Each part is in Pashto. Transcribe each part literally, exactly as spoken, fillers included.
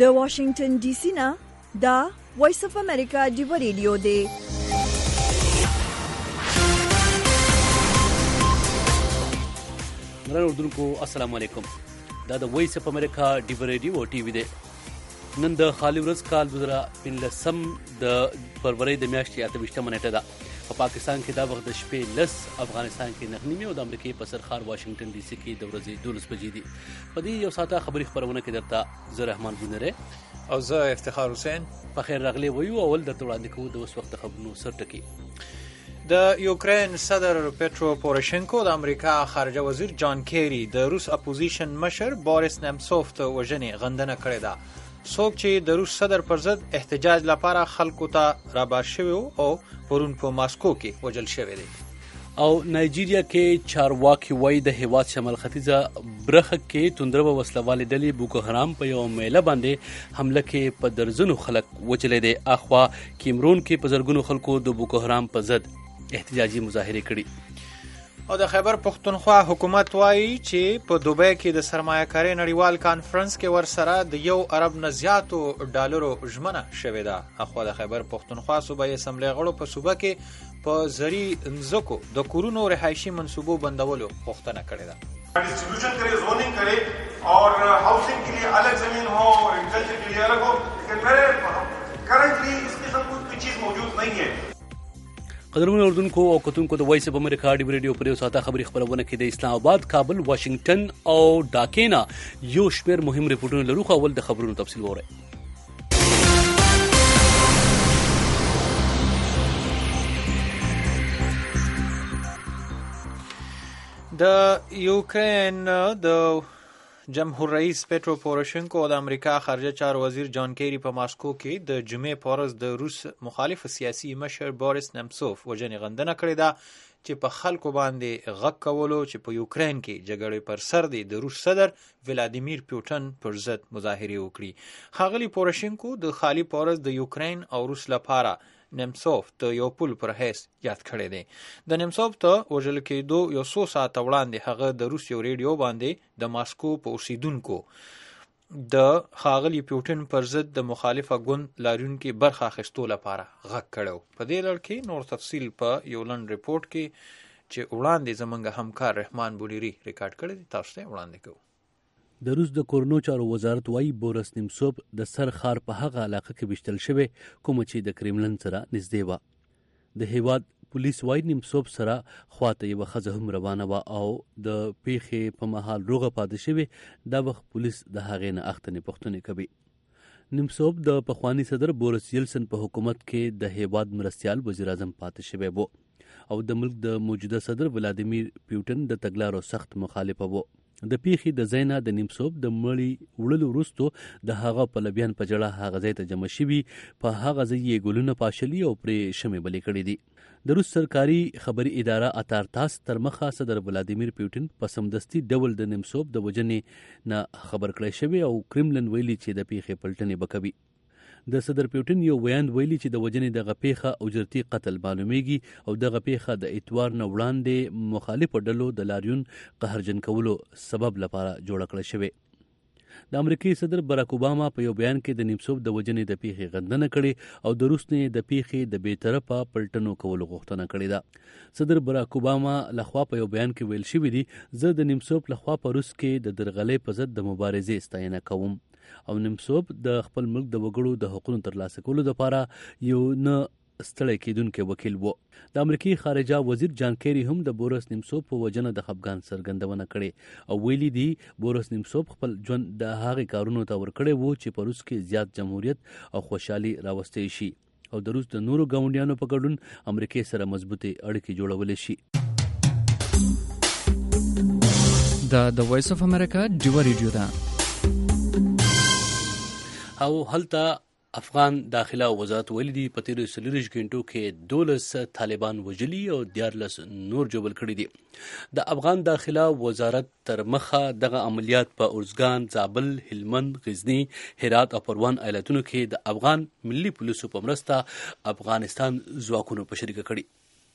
د واشنگټن ډي سي نه دا وایس اف امریکا ډیو ریډیو دی. ګران اردوونکو السلام علیکم. دا د وایس اف امریکا ډیو ریډیو ټي وي دی. نن د خالي ورځ کال دوه زره پنځلسم د فروری د میاشتې اته ویشتمه نیټه ده. په پاکستان کې دا وخت د شپې لس، افغانستان کې نهه نیمې او د امریکې په سرخار واشنگټن ډي سي کې د ورځې دولس بجې دي. په دې یو ساعته خبري خپرونه کې درته زه رحمان بونری او زه افتخار حسین په خیر راغلی ویو. اول درته وړاندې کوو د اوس وخت خبرونو سرټکي. د یوکرین صدر پیټرو پوروشنکو د امریکا خارجه وزیر جان کیری د روس اپوزیشن مشر بوریس نیمسوف ته وژنې غندنه کړې ده. څوک چې د روس صدر پر ضد احتجاج لپاره خلکو ته رابار شوی او پرون په ماسکو کې وژل شوی دی. او نایجیریا کې چارواکي وایي د هیواد شمال ختیځه برخه کې توندره وسلوالې ډلې بوکو حرام په یو میله باندې حمله کې په درزنو خلک وچلې دي. اخوا کیمرون کې په زرګونو خلکو د بوکو حرام په ضد احتجاجي مظاهرې کړي. او د خیبر پختونخوا حکومت وایي چې په دوبۍ کې د سرمایه‌کارۍ نړیوال کانفرنس کې ورسره د یو ارب نه زیاتو ډالرو ژمنه شوې ده. اخوا د خیبر پختونخوا صوبایي اسمبلۍ غړو په صوبه کې په زرعي ځمکو د کورونو رهایشي منصوبو بندولو غوښتنه کړې ده. Distribution करे, zoning करे और हाउसिंग के लिए अलग जमीन हो और एग्रीकल्चर के लिए अलग हो, लेकिन मेरे करंटली इस किस्म की कोई चीज मौजूद नहीं है. قدرمن اردوونکو او کتونکو د وایس اف امریکا ډیو ریډیو پر یو ساعته خبري خبرونه کې د اسلام آباد، کابل، واشنگټن او ډاکې نه یو شمېر مهم ریپورټونه لرو. خو اول د خبرونو تفصیل وره. د یوکرین د جمهور رئیس پیټرو پوروشنکو او د امریکا خارجه چارو وزیر جان کیری په ماسکو کې د جمعې په ورځ د روس مخالف سیاسي مشر بوریس نیمسوف وژنې غندنه کړې ده چې په خلکو باندې غږ کولو چې په یوکرین کې جګړې پر سر دی د روس صدر ولادیمیر پوتین پر ضد مظاهرې وکړي. ښاغلي پوروشنکو د خالي په ورځ د یوکرین او روس لپاره نیمسوف ته یو پل پر حیث یاد کړی دی. د نیمسوف ته وژل کېدو یو څو ساعته وړاندې هغه د روس یو ریډیو باندې د ماسکو په اوسیدونکو د ښاغلي پوتین پر ضد د مخالفه ګوند لرونکي برخه اخیستو لپاره غږ کړی. په دې لړ کې نور تفصیل په یو لنډ ریپورټ کې چې وړاندې زموږ همکار رحمان بونری ریکارډ کړی دی تاسو ته وړاندې کوو. د روس د کورونو چارو وزارت وايي بوریس نیمسوف د سر خار په هغه علاقه کې وشتل شوی کوم چې د کریملن سره نږدې و. د هیواد پولیس وايي نیمسوف سره خواته یو ښځه هم روانه و او د پیښې په مهال روغه پاتې شوی. دا وخت پولیس د هغې نه اختنې پوښتنې کوي. نیمسوف د پخوانی صدر بوریس یلسن په حکومت کې د هیواد مرستیال وزیر اعظم پاتې شوی و او د ملک د موجوده صدر ولادیمیر پوتین د تګلارو سخت مخالف و. د پیښې د ځای نه د نیمسوف د مړي وړلو وروستو د هغه پلویان په جړه هغه ځای ته جمع شوي. په هغه ځای یې ګلونه پاشلي او پرې شمې بلې کړې دي. د روس سرکاري خبري اداره اتارتاس تر مخه صدر ولادیمیر پوتین په سمدستي ډول د نیمسوف د وژنې نه خبر کړی شوی او کرملن ویلي چې د پیښې پلټنې به کوي. د صدر پوتین یو بیان ویلي چې د وژنې دغه پیښه اجرتي قتل معلومیږي او دغه پیښه د اتوار نه وړاندې مخالفو ډلو د لاریون قهرجن کولو سبب لپاره جوړه کړې شوې. د امریکای صدر باراک اوباما په یو بیان کې د نیمسوف د وژنې د پیښې غندنه کړې او د روس نه د پیښې د بی‌طرفه پلټنو کولو غوښتنه کړې ده. صدر باراک اوباما لخوا په یو بیان کې ویل شوی دی زه د نیمسوف لخوا په روس کې د درغلۍ په ضد د مبارزې ستاینه کوم او نیمسوف د خپل ملک د وګړو د حقوقو ترلاسه کولو لپاره یو نه ستړی کېدونکی وکیل و. د امریکای خارجه وزیر جان کیری هم د بوریس نیمسوف په وژنه د خفګان څرګندونه کړې او ویلي دی بوریس نیمسوف خپل ژوند د هغې کارونو ته ورکړی و چې په روس کې زیات جمهوریت او خوشحالي راوستی شي او د روس د نورو ګاونډیانو په ګډون امریکای سره مضبوطې اړیکې جوړولی شي. دا د وایس اف امریکا ډیو ریډیو ده. او هلته افغان داخله وزارت ویلي دي په تیرو څلورویشت غنټو کې دولس طالبان وژلي او دیارلس نور جوبل کړي دي. د افغان داخله وزارت تر مخه دغه عملیات په ارزګان، زابل، هلمند، غزني، هرات او پروان ایالتونو کې د افغان ملي پولیسو په مرسته افغانستان ځواکونو په شریکه کړي.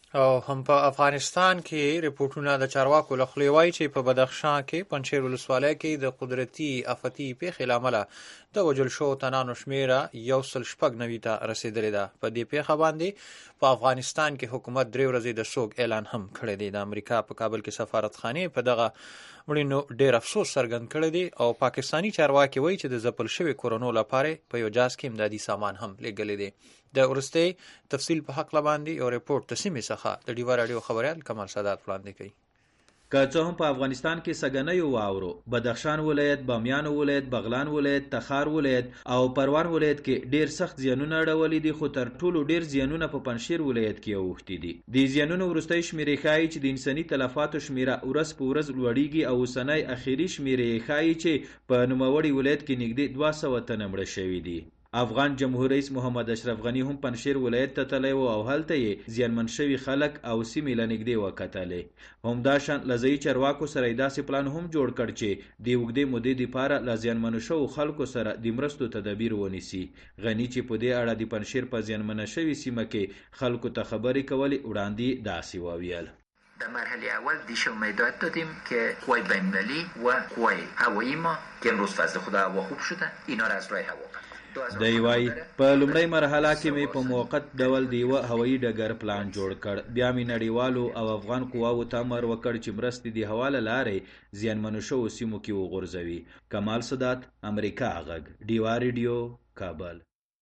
او هم په افغانستان کې ریپورتونه د چارواکو له خولې وایي چې په بدخشان کې پنجشیر ولسوالۍ کې د قدرتي آفتي پیښې له امله د وژل شوو تنانو شمېره یو سل شپږ نوي ته رسېدلې ده. په دې پیښه باندې په افغانستان کې حکومت درې ورځې د سوګ اعلان هم کړی دی. د امریکا په کابل کې سفارتخانې په دغه مړینو ډېر افسوس څرګند کړی دی او پاکستاني چارواکي وایي چې د ځپل شوي کورونو لپاره په یو جاز کې امدادي سامان هم لېږلی دی. د وروستي تفصیل په حق باندې یو ریپورت د سیمې څخه د ډیوا راډیو خبریال کمال سادات وړاندې کوي. که څه هم په افغانستان کې سګنیو واورو، بدخشان ولایت، بامیان ولایت، بغلان ولایت، تخار ولایت او پروان ولایت کې ډیر سخت زیانونه اړولي دي، خو تر ټولو ډیر زیانونه په پنجشیر ولایت کې اوښتي دي. د زیانونو وروستۍ شمیرې ښایي چې د انساني تلفاتو شمیره ورځ په ورځ لوړیږي او اوسنۍ اخري شمیرې ښایي چې په نوموړي ولایت کې نږدې دوه سوه تنه مړه شوي دي. افغان جمهور رئیس محمد اشرف غنی هم پنجشیر ولایت ته تللی و او هلته یې زیانمن شوي خلک او سیمې له نږدې وکتلې. همداشان له ځایي چارواکو سره یې داسې پلان هم جوړ کړ چې د اوږدې مودې دپاره له زیانمنو شوو خلکو سره د مرستو تدابیر ونیسي. غني چې په دې اړه د پنجشیر په زیانمنه شوي سیمه کې خلکو ته خبرې کولې وړاندې داسې وویل. در مرحله اول دیش امیدوارد دادیم که قوای بین‌المللی و قوای هوایی ما که امروز فضل خدا هوا خوب شده اینا را از راه هوا دی وای په لومړی مرحله کې مې په موقت ډول د یوه هوایي ډګر پلان جوړ کړ. بیا مې نړیوالو او افغان قواو ته امر وکړ چې مرستې د هوا له لارې زیانمنو شوو سیمو کې وغورځوي. کمال سادات، امریکا غږ، ډیوا ریډیو، کابل.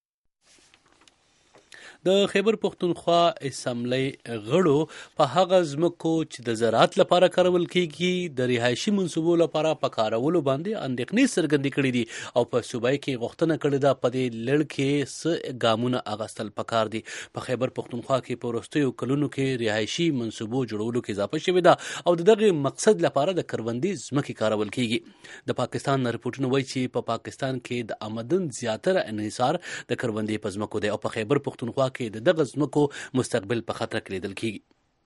د خیبر پښتونخوا اسمبلی غړو په هغه ځمکو چې د زراعت لپاره کارول کیږي د رهایشي منصوبو لپاره په کارولو باندې اندېښنې څرګندې کړې دي او په صوبایي کې غوښتنه کړې ده په دې لړ کې څه ګامونه اخیستل پکار دي. په خیبر پښتونخوا کې په وروستیو کلونو کې رهایشي منصوبو جوړولو کې اضافه شوې ده او د دغه مقصد لپاره د کروندې ځمکې کارول کیږي. د پاکستان رپورټونه وایي چې په پاکستان کې د آمدن زیاتره انحصار د کروندې په ځمکو دی او په خیبر پښتونخوا کې د دغه ځمکو مستقبل په خطر کې لیدل کیږي.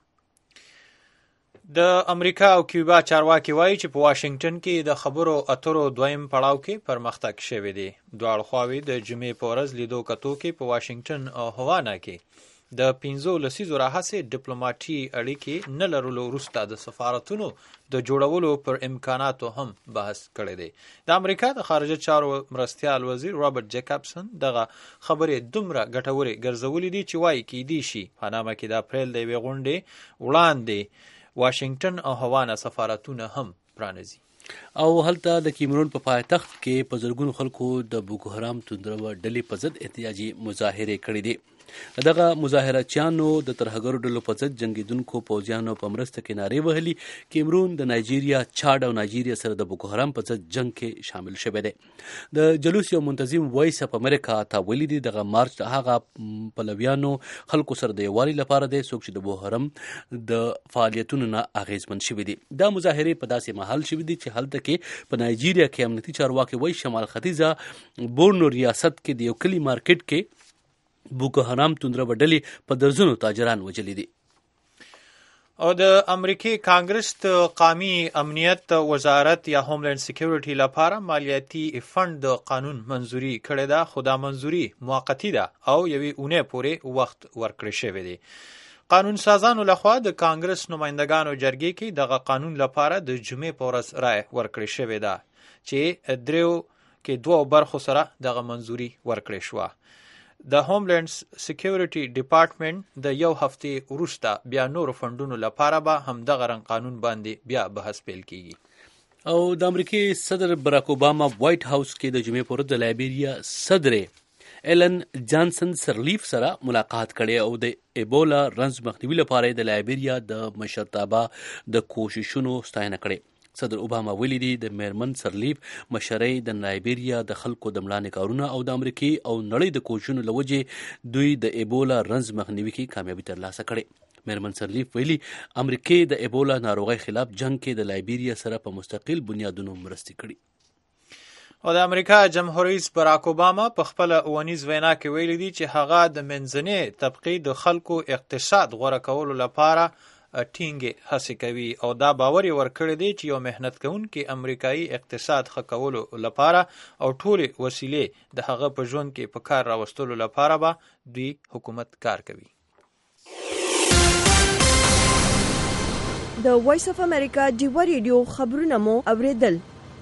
د امریکا او کیوبا چارواکي وایي چې په واشنگټن کې د خبرو اترو دویم پړاو کې پرمختګ شوی دی. دواړه خواوې د جمعې په ورځ لیدو کتو کې په واشنگټن او هوانا کې د پنځو لسیزو راهیسې ډیپلوماټي اړیکې نه لرلو وروسته د سفارتونو د جوړولو پر امکاناتو هم بحث کړی دی. د امریکا د خارجه چارو مرستیال وزیر رابرټ جیکابسن دغه خبرې دومره ګټورې ګرځولې دي چې وایي کیدی شي پاناما کې د اپریل د یوې غونډې وړاندې واشنگټن او هوانا سفارتونه هم پرانیزي. او هلته د کیمرون په پایتخت کې په زرګونو خلکو د بوکو حرام توندرو ډلې په ضد احتجاجي مظاهرې کړې دي. دغه مظاهرچیانو د ترهګرو ډلو په ضد جنګیدونکو پوځیانو په مرسته کې نارې وهلي. کیمرون د نایجیریا، چاډ او نایجیریا سره د بوکو حرام په ضد جنگ کې شامل شوی دی. د جلوس یو منتظم وایس اپ امریکا ته ویلي دي دغه مارچ د هغه پلویانو خلکو سره د یووالي لپاره دی څوک چې د بوکو حرام د فعالیتونو نه اغیزمن شوي دي. دا مظاهرې په داسې محل شوي دي چې هلته کې په نایجیریا کې امنیتي چارواکي وایي شمال ختیځه بورنو ریاست کې د یو کلي مارکیټ کې بوکو حرام توندره ډلې په درزونو تاجران وژلي دي. او د امریکای کانګرس د قومي امنیت وزارت یا هوملند سکیورټي لپاره مالیاتي فند د قانون منزوري کړې ده، خو دا منزوري موقتی ده او یوې اونۍ پورې وخت ورکړی شوی دی. قانون سازانو لخوا د کانګرس نمائندگانو جرګې کې دغه قانون لپاره د جمعې په ورځ رای ورکړی شوی ده چې دریو کې دوه برخو سره دغه منزوري ورکړی شوه. د هوملند سکیورټي ډپارټمنټ د یو هفتې وروسته بیا نورو فندونو لپاره به هم دغه رنګ قانون باندې بیا بحث پیل کیږي. او د امریکای صدر براک اوباما وایټ هاوس کې د جمعې پر ورځ د لایبیریا صدر ایلن جانسن سرلیف سره ملاقات کړي او د ایبولا رنځ مخنیوي لپاره د لایبیریا د مشرتابه د کوششونو ستاینه کړي. صدر اوباما ویلي دي د میرمن سرلیف مشرۍ د لایبیریا د خلکو د مړانې کارونه او د امریکای او نړۍ د کوششونو له وجې دوی د ایبولا رنځ مخنیوي کې کامیابي ترلاسه کړې. میرمن سرلیف ویلي امریکای د ایبولا ناروغۍ خلاف جنگ کې د لایبیریا سره په مستقل بنیادونو مرستې کړي. او د امریکا جمهور رئیس براک اوباما په خپل اونیز وینا کې ویلي دي چې هغه د منځنۍ طبقې د خلکو اقتصاد غوره کولو لپاره ټینګې هڅې کوي او دا باور یې ورکړی دی چې یو محنت کوونکي امریکایي اقتصاد ښه کولو لپاره او ټولې وسیلې د هغه په ژوند کې په کار راوستلو لپاره به دوی حکومت کار کوي. د وایس اف امریکا ډیوا ریډیو خبرونه مو اوریدل.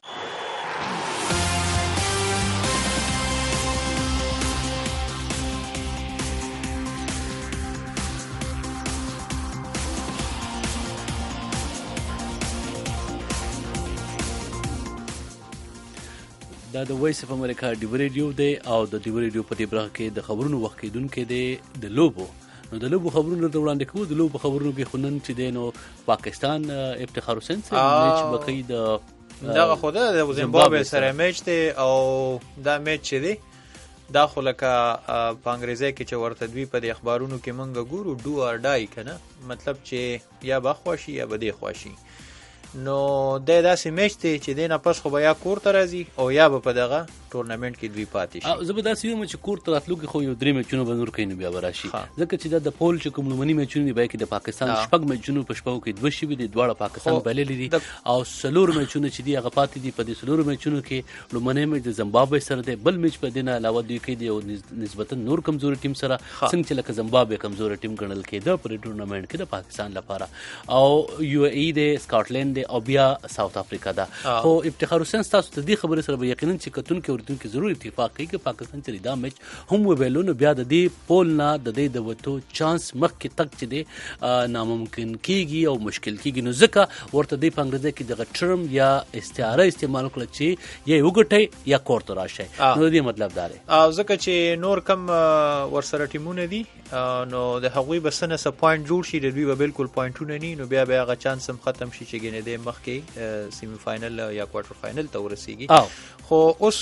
دا د وایس اف امریکا ډیوا ریډیو دی او د ډیوا ریډیو په دې برخه کې د خبرونو وخت کېدونکي دی د لوبو نو د لوبو خبرونو ته وړاندې کوو. د لوبو خبرونو کې خو نن چې دی نو پاکستان افتخار حسین سره میچ بکوي د دغه خو د زیمبابوې سره میچ دی او دا میچ چې دی دا خو لکه په انګریزي کې چې ورته دوی په دې اخبارونو کې مونږ ګورو ډو اور ډای کنه مطلب چې یا به خوشي یا به دی خوشي. نو د داسې میچ دی چې دینه پس خو به یا کور ته راځي او یا به په دغه ټورنمنت کې دوی پاتې شي. زه به داسې وایم چې کور ته راتلو کې خو یو درې میچونه به نور کوي نو بیا به راشي ځکه چې دا د پول چې کوم لومړني میچونه دي بیا کې د پاکستان شپږ میچونو په شپږو کې دوه شوي دي دواړه پاکستان بایللي دي او څلور میچونه چې دي هغه پاتې دي. په دې څلورو میچونو کې لومړنی میچ د زیمبابوې سره دی بل میچ په دې نه علاوه دوی کوي د یو نسبتا نور کمزوري ټیم سره څنګه چې لکه زیمبابوې کمزوري ټیم ګڼل کېده په دې ټورنمنټ کې د پاکستان لپاره او یو ای دی سکاټلند دی او بیا ساوث افریقا ده. خو افتخار حسین تاسو ته دې خبرې سره به یقینا چې کتونکي اوریدونکي ضرور اتفاق کوي چې پاکستان چې دا میچ هم وبیلو نو بیا د دې پول نه د دې د وته چانس مخکې تک چې دی ناممکن کیږي او مشکل کیږي. نو ځکه ورته دی په انګریزي کې د ټرم یا استعاره استعمال کړل چې یا وګټي یا کورته راشي. نو دې مطلب دا دی او ځکه چې نور کم ورسره ټیمونه دي نو د هغوی بسنه س پوینټ جوړ شي د دوی به بالکل پوینټونه نه نو بیا بیا هغه چانس هم ختم شي چې ګنې د مخکې سیمی فائنل یا کوارټر فائنل ته ورسیږي. خو اوس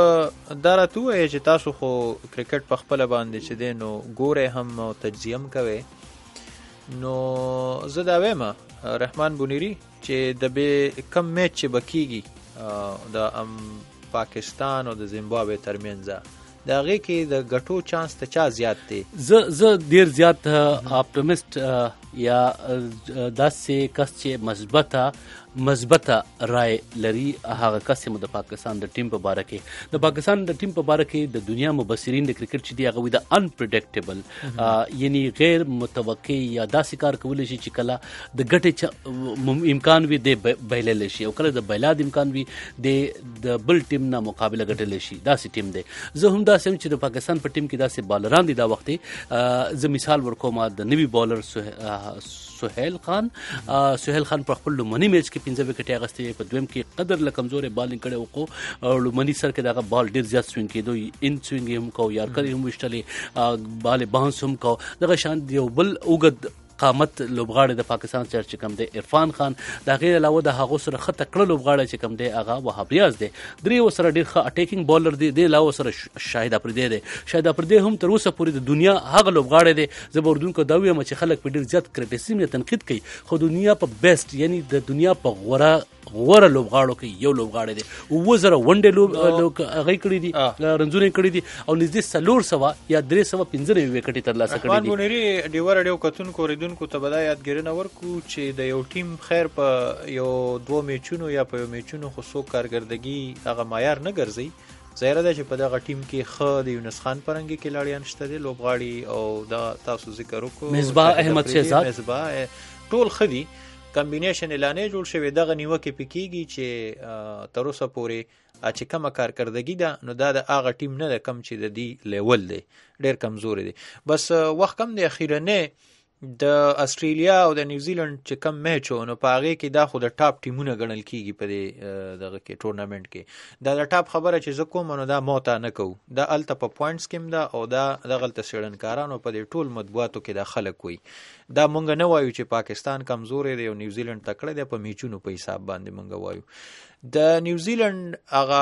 دا راته وایي چې تاسو خو کرکټ په خپل باندې چې دی نو ګوره هم او تجزیه هم کوي. نو زه دا وایم رحمان بونیری چې د به کم میچ چې بکیږي د پاکستان او د زیمبابوې ترمنځ دا غي کې د ګټو چانس ته چا زیات دی؟ زه زه ډیر زیات اپټیمست یا داسې کس چې مثبته مثبته رائے لري هغه کس مو د پاکستان د ټیم په باره کې د پاکستان د ټیم په باره کې د دنیا مبصرین د کرکټ چې دی هغه وي د انپریډکټیبل یعنی غیر متوقع یا داسې کار کولی شي چې کله د ګټې امکان وي د بایلل شي او کله د بایلاد امکان وي د بل ټیم نه مقابله ګټل شي داسې ټیم دی. زه هم داسې هم چې د پاکستان په ټیم کې داسې بالران دي دا وخت زه مثال ورکوم د نوي بالر سهیل خان سهیل خان په خپل لومړني میچ کې پنځه وکټې اخیستې په دویم کې قدر له کمزورې بالینګ کړی وکړو او لومړني سر کې دغه بال ډېر زیات سوینګ کېدو ان سوینګ هم کو یارکر هم وشتلې بال بانس هم کو دغه شان یو بل اوږد قامت لوبغاړي د پاکستان چې کوم دی عرفان خان دا غیر علاوه د هغه سره خطه کړه لوبغاړي چې کوم دی هغه وهاب ریاض دی درې وسره ډیر ښه اٹیکینګ بالر دی د علاوه سره شاهد افریدی دی. شاهد افریدی هم تر اوسه پورې د دنیا هغه لوبغاړي دی زبردونکو دا وایم چې خلک په ډیر زیات کرټیسیزم یا تنقید کوي خو دنیا په بیسټ یعنی د دنیا په غوړه غوړه لوبغاړو کې یو لوبغاړی دی او وزره ونډه لوب هغه کړی دي رنزونه کړی دي او نږدې څلور سوه یا درې سوه پنځه نوي وکټې ترلاسه کړي دي. رحمان بونیری ډیوا ریډیو کتونکو اوریدونکو ته به دا یادګیرنه ورکړو چې د یو ټیم خیر په یو دوه میچونو یا په یو میچونو خو څوک کارګردګي هغه معیار نه ګرځي. ظاهره ده چې په دغه ټیم کې ښه د یونس خان پرنګي کلاړیان شته دي لوبغاړي او دا تاسو ذکر وکړو مصباح احمد شهزاد مصباح ټول ښه دي کمبینیشن اعلانې جوړ شوی دغه نیوکه پکېږي چې تر اوسه پورې چې کومه کارکردګي ده نو دا د هغه ټیم نه ده کم چې د دې لیول دی ډېر کمزوري دی. بس وخت کم دی اخیرنه د استرالیا او د نیوزیلند چې کم میچ و نو په هغې کې دا خو د ټاپ ټیمونه ګڼل کېږي په دې دغه کې ټورنمنټ کې دا د ټاپ خبره چې زه کوم نو دا موته نه کوو دا هلته په پوینټس کې ده او دا دغلته څېړنکارانو په دې ټول مطبوعاتو کې دا خلک وایي دا مونږ نه وایو چې پاکستان کمزوری دی او نیوزیلند تکړه دی په میچونو په حساب باندې مونږ وایو د نیوزیلند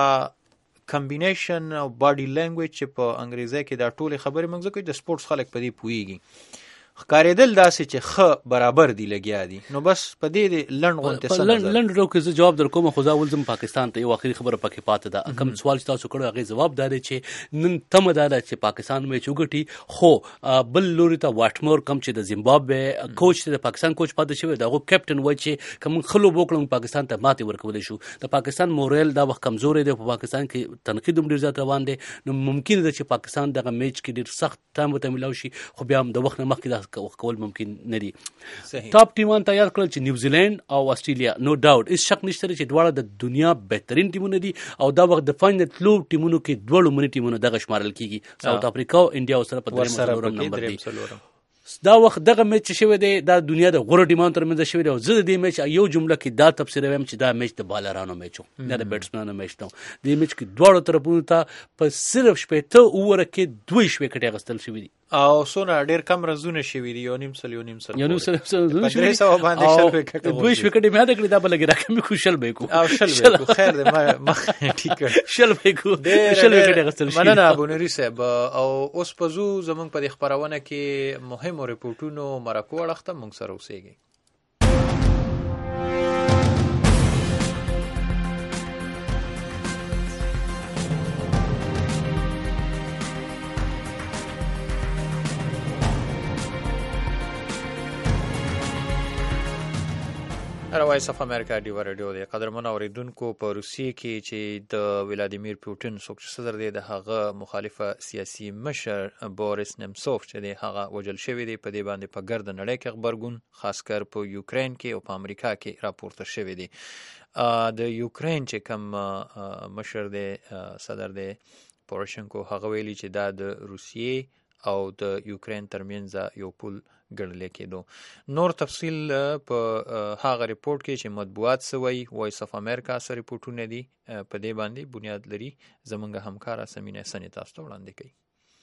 هغه کمبینیشن او باډي لینګویج چې په انګریزي کې دا ټولې خبرې مونږ کوي د سپورټس خلک په دې پوهیږي ښکارېدل داسې چې ښه برابر دي لګیا دي نو بس په دې لنډ غونډې څه نظر لنډ ډو کې زه جواب در کوم خو زه اول ځم پاکستان ته یو آخري خبره پکې پاتې ده کوم سوال چې تاسو کړو هغې جواب دا دی چې نن تمه دا ده چې پاکستان میچ وګټي خو بل لوري ته واټمور کم چې د زیمبابوې کوچ د پاکستان کوچ پاتې شوی د هغو کیپټن وایي چې که موږ ښه لوبه وکړو پاکستان ته ماتې ورکولی شو د پاکستان مورل دا وخت کمزوری دی په پاکستان کې تنقید هم ډېر زیات روان دی نو ممکن ده چې پاکستان دغه میچ کې ډېر سخت ټایم ورته میلاو شي خو بیا هم د وخت نه مخکې دا وخت کول ممکن نه دي. صحیح. ټاپ ټیمان ته یاد کړل چې نیوزیلند او استرالیا نو ډاوټ هیڅ شک نشته چې دواړه د دنیا بهترین ټیمونه دي او دا وخت د فاینل تلو ټیمونو کې دوه لومړني ټیمونه دغه شمارل کیږي. ساوث افریقا او انډیا سره په دریم څلورم نمبر دي. دا وخت دغه میچ شوی دی دا دنیا د غوړو ټیمانو ترمنځ شوی دی او زه د دې میچ یو جمله کې دا تفسیر وایم چې دا میچ د بالرانو میچ و نه د بیټسمنانو میچ نه. د میچ کې دواړو طرفونو ته په صرف شپېته اووره کې دوه شوي کټې اخیستل شوي دي او څونه ډېر کم رنزونه شوي دي یو نیم سل یو نیم سل یو نیم سل په درې سوه باندې شل وکټه دوه شوي کټې مې یاده کړې دا به لږې راکمې کړو شل به یې کړو او شل به یې کړو خیر دی ما ټیک کړ شل به یې کړو شل وکټې اخیستل شوي. مننه ابونوري صاحب. او اوس په ځو زموږ په دې خپرونه کې مهمو رپورټونو مرکو اړخته موږ سره اوسېږئ. وایس اف امریکا ډیو رادیو دی. قدرمن اوریدونکو په روسیې کې چې د ولادیمیر پوټین څوک چې صدر دی د هغه مخالفه سیاسي مشر بوریس نیمسوف چې دی هغه وژل شوی دی. په دې باندې په ګرد نړۍ کې خبرګون خاص کر په یوکرين کې او په امریکا کې راپورته شوی دی. د یوکرين چې کوم مشر دی صدر دی پوروشنکو هغه ویلي چې دا د روسیې او د یوکرين ترمنځ یو پل ګڼل کېدو. نور تفصیل په هغه ریپورت کې چې مطبوعات سوی وایس اف امریکا سره ریپورتونه دي په دې باندې بنیاد لري. زمونږ همکار سمینه سنی تاسو ته وړاندې کوي.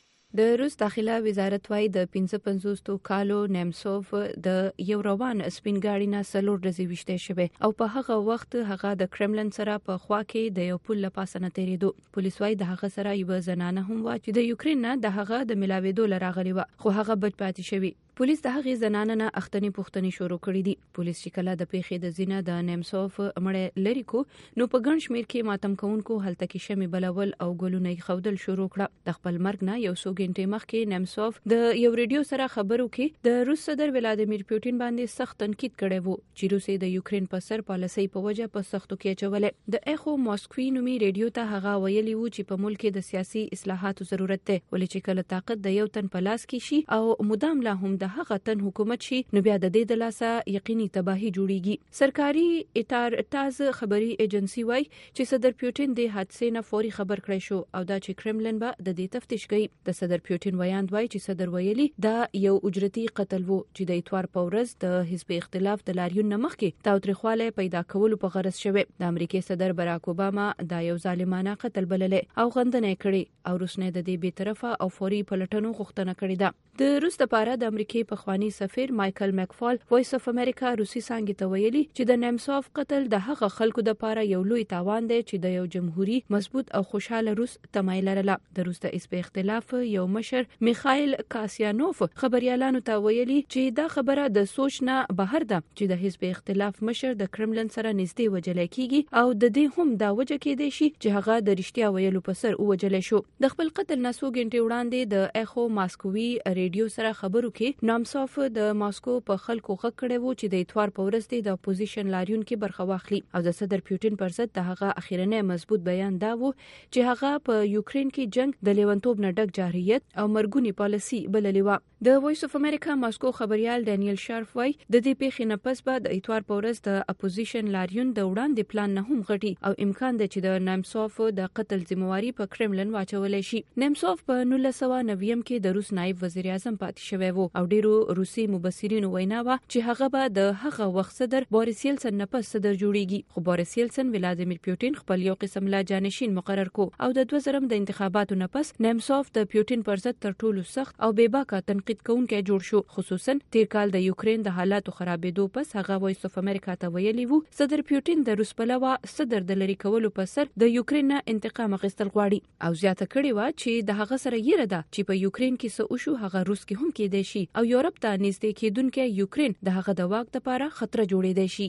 د روس داخله وزارت وايي د پنځه پنځوس کالو نیمسوف د یو روان سپینګاړي نه څلور ورځې وشته شوی او په هغه وخت هغه د کرملن سره په خوا کې د یو پل لپاسه نه تیریدو. پولیس وايي د هغه سره یو زنانه هم و چې د یوکرين نه د هغه د ملاویدو لراغلی و خو هغه بچ پاتې شوی. پولیس د هغې زنانه نه اختنی پوښتنې شروع کړې دي. پولیس چې کله د پیښې د زینه د نیمسوف مړی لري کو نو په ګڼ شمیر کې ماتم کوونکو هلته کې شمې بلول او ګلونه یې خودل شروع کړه. د خپل مرګ نه یو څو غنټې مخکې نیمسوف د یو ریډیو سره خبرو کې د روس صدر ولادیمیر پوټین باندې سخت تنقید کړی وو چې روسي د یوکرين په سر پالیسۍ په وجه په سختو کې چولې. د اخو ماسکوي نومي ریډیو ته هغه ویلي وو چې په ملک کې د سیاسي اصلاحاتو ضرورت دی ولې چې کله طاقت د یو تن په لاس کې شي او مدام لا هم د هغه تن حکومت شي نو بیا د دې د لاسه یقیني تباہي جوړیږي. سرکاري اتار تاز خبري ایجنسی وای چې صدر پوټین د حادثې نه فوري خبر کړی شو او دا چې کرملن به د دې تفتیش کوي. د صدر پوټین ویاند وای چې صدر ویلي دا یو اجرتي قتل وو چې د اتوار په ورځ د حزب اختلاف د لاریون نمخ کې تاوتریخواله پیدا کولو په غرض شوه. د امریکای صدر براک اوباما دا یو ظالمانه قتل بللې او غندنه کړي او روسنه د دې به طرفه او فوري پلټنو غوښتنه کړې ده. د روس لپاره د امریکای په خواني سفیر مایکل مکفال وایس اف امریکا روسي څنګه ته ویلي چې د نیمسوف قتل د هغه خلکو د لپاره یو لوی تاوان دی چې د یو جمهوریت مضبوط او خوشاله روس تمایل لرله. د روس د حزب اختلاف یو مشر میخائیل کاسیانوف خبريالانو ته ویلي چې دا خبره د سوچ نه بهر ده چې د حزب اختلاف مشر د کرملن سره نږدې وجل کیږي او د دې هم دا وجه کې دی چې هغه د رښتیا ویلو په سر وجل شو. د خپل قتل نه څو غنټې وړاندې د اخو ماسکوي ریډیو سره خبرو کې نیمسوف د ماسکو په خلکو غږ کړی وو چې د اتوار په ورځ د اپوزیشن لاریون کې برخه واخلي او د صدر پوټین پر ضد د هغه اخیرنی مضبوط بیان دا وو چې هغه په یوکرين کې جنگ د لیونتوب نه ډک جارحیت او مرګونی پالیسي بللی و. د وایس اف امریکا ماسکو خبريال ډانیل شارف وای د دې پیښې نه پس بعد د اتوار په ورځ د اپوزیشن لاریون د وړاندې پلان نه هم غټي او امکان دی چې د نیمسوف د قتل ذمہواری په کرملن واچولې شي. نیمسوف په نولس سوه نوي کې د روس نائب وزیر اعظم پاتې شوی وو او ډیرو روسي مبصرینو وینا و چې هغه به د هغه وخت صدر بوریس یلسن نه پس صدر جوړیږي. خو بوریس یلسن ولادیمیر پوټین خپل یو قسم لا جانشین مقرر کو او د دوه زره د انتخاباتو نه پس نیمسوف د پوټین پر ضد تر ټولو سخت او بېباکه تنقید کوونکی جوړ شو. خصوصا تیر کال د یوکرين د حالاتو خرابېدو پس هغه وایس اف امریکا ته ویلي وو صدر پوټین د روس پلوه صدر د لری کولو په سر د یوکرين نه انتقام اخیستل غواړي او زیاته کړې و چې د هغه سره یره ده چې په یوکرين کې څه وشو هغه روس کې هم کېدای شي او یورپ ته نږدې کېدونکې یوکرين د هغه د واک لپاره خطر جوړېدای شي.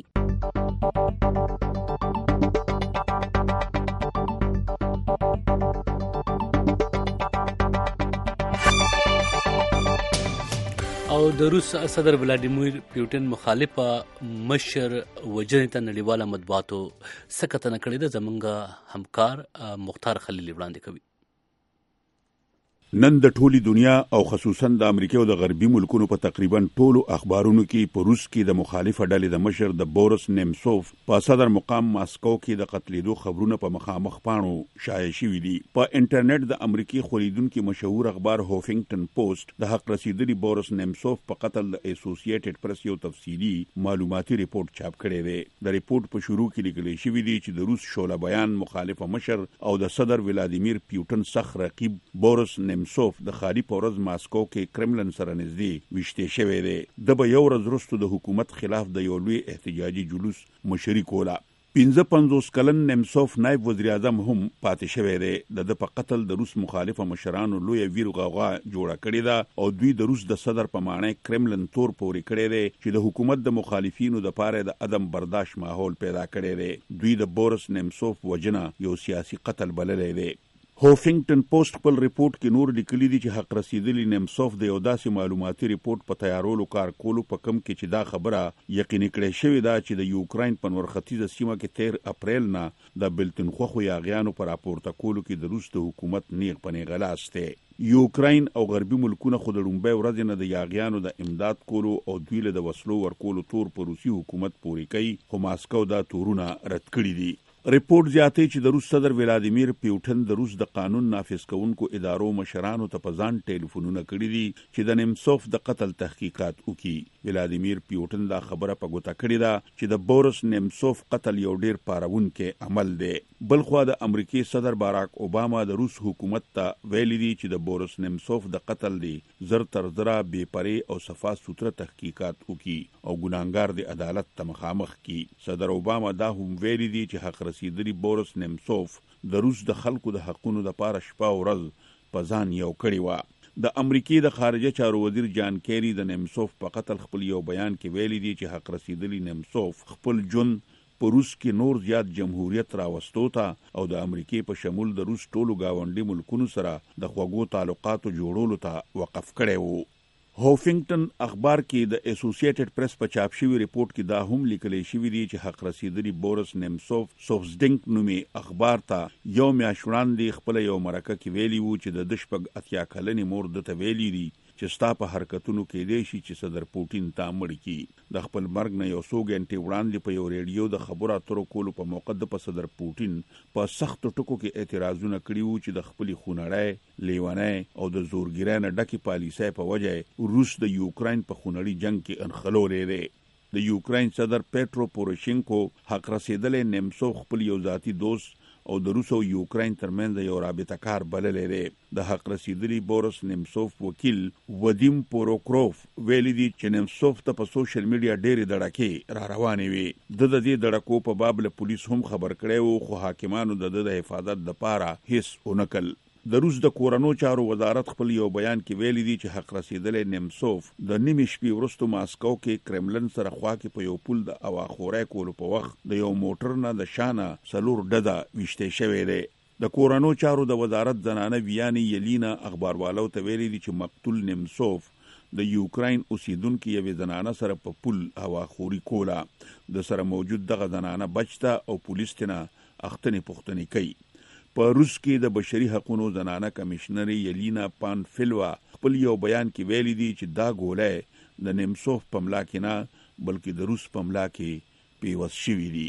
او د روس صدر ولادیمیر پوټین مخالفه مشر وجنې ته نړیواله مطبوعاتو سکتنه کړې ده. زمونږ همکار مختار خلیل وړاندې کوي. نن د ټولي دنیا او خصوصا د امریکا او د غربي ملکونو په تقریبا ټولو اخبارونو کې په روس کې د مخالفه ډلې د مشر د بوریس نیمسوف په صدر مقام ماسکو کې د قتلېدو خبرونه په مخامخ پاڼو شایع شوي دي. په انټرنیټ د امریکای خولیدونکو مشهور اخبار هوفنګټن پوسټ د حق رسیدلي بوریس نیمسوف په قتل د اسوسییټډ پریس یو تفصیلي معلوماتي ریپورت چاپ کړی دی. د ریپورت په شروع کې لیکل شوی دی چې د روس شعله بیان مخالفه مشر او د صدر ولادیمیر پیوټن سخت رقیب بوریس نیمسوف د خالی پورز ماسکو کې کرملن سره نږدې وشته شوی دی. د به یو ورځ وروسته د حکومت خلاف د یو لوی احتجاجي جلوس مشري کوله. پنځه پنځوس کلن نیمسوف نائب وزیر اعظم هم پاتې شوی دی. د په قتل د روس مخالفه مشرانو لوی ویر غوغا جوړه کړې ده او دوی د روس د صدر په معنی کرملن تور پوري کړی دی چې د حکومت د مخالفینو د پاره د عدم برداشت ماحول پیدا کړی دی. دوی د بوریس نیمسوف وجنه یو سیاسي قتل بللی دی. هوفنګټن پوسټ خپل ریپورت کې نور لیکلي دي چې حق رسیدلی نیمسوف د یو داسې معلوماتي ریپورت په تیارولو کار کولو په کم کې چې دا خبره یقیني کړې شوې ده چې د یوکراین په نورختیزه سیمه کې تیر اپریل نه د بلتنخوخو یاغیانو پر راپورته کولو کې د روس د حکومت نیغ پنې غلاس دی. یوکراین او غربي ملکونه خو د لومبۍ ورځې نه د یاغیانو د امداد کولو او دوی له د وسلو ورکولو تور په روسي حکومت پورې کوي، خو ماسکو دا تورونه رد کړي دي. ریپورت زیاتې چې د روس صدر ولادیمیر پیوټن د روس د قانون نافذ کوونکو ادارو مشرانو ته په ځان ټلیفونونه کړي دي چې د نیمسوف د قتل تحقیقات وکړي. ولادیمیر پیوټن دا خبره په ګوته کړې ده چې د بوریس نیمسوف قتل یو ډیر پارونکی عمل دی. بلخوا د امریکای صدر باراک اوباما د روس حکومت ته ویلي دي چې د بوریس نیمسوف د قتل دی زر تر زره بې پرې او صفا سوتره تحقیقات وکړي او ګناهګار د عدالت ته مخامخ کړي. صدر اوباما دا هم ویلي دي چې حق رسیدلی بوریس نیمسوف د روس د خلکو د حقونو د پاره شپه او ورځ په ځان یو کړی و. د امریکای د خارجه چارو وزیر جان کیری د نیمسوف په قتل خپل یو بیان کې ویلي دي چې حق رسیدلی نیمسوف خپل جون په روس کې نور زیات جمهوریت راوستو ته او د امریکای په شمول د روس ټولو گاونډي ملکونو سره د خوږو تعلقاتو جوړولو ته وقف کړی وو. هوفنګټن اخبار کې د اسوسییټډ پریس په چاپ شوی ریپورت کې دا هم لیکل شوی دی چې حق رسیدلی بوریس نیمسوف سوفزډنک نومي اخبار ته یو میاشت وړاندې خپل یو مرکه کې ویلی وو چې د دشپګ اتیا کلنې مور دته ویلی دی چې ستا په حرکتونو کې دی شي چې صدر پوټین تا مړ کی. د خپل مرګ نه یو څو غنټې وړاندې په یو ریډیو د خبرو اترو کولو په موقع د صدر پوټین په سخت ټکو کې اعتراضونه کړي وو چې د خپل خونړی لیوانای او د زورګیرۍ نه ډکې پالیسۍ په وجه روس د یوکراین په خونړي جنگ کې انخلولې دی. د یوکراین صدر پیټرو پوروشینکو حق رسیدلی نیمسوف خپل یو ذاتی دوست او د روس او یوکراین ترمنځ یو رابطه کار بللی دی. د حق رسیدلی بوریس نیمسوف وکیل ودیم پوروکروف ویلی دی چې نیمسوف ته په سوشل میډیا ډېرې دړکې را روانې وي. د د دې دړکو په باب له پولیس هم خبر کړی وو، خو حاکمانو د د حفاظت دپاره هیڅ ونه کړل. د روس د کورنو چارو وزارت خپل یو بیان کې ویلي دي چې حق رسیدلی نیمسوف د نیمې شپې وروسته ماسکو کې کرملن سره خوا کې په یو پل د اواخورۍ کولو په وخت د یو موټر نه د شانه څلور ډده ویشتی شوی دی. د کورنو چارو د وزارت زنانه ویانې یلینا اخباروالو ته ویلي دي چې مقتول نیمسوف د یوکراین اوسیدونکو یوې زنانه سره په پل هواخوري کوله. د سره موجود دغه زنانه بچته او پولیس تنه اختنې پوښتنې کوي. په روس کې د بشري حقوقو زنانه کمشنر یلینا پانفیلوا خپل یو بیان کې ویلي دي چې دا ګولۍ د نیمسوف په ملا کې نه بلکې د روس په ملا کې پیوست شوي دي.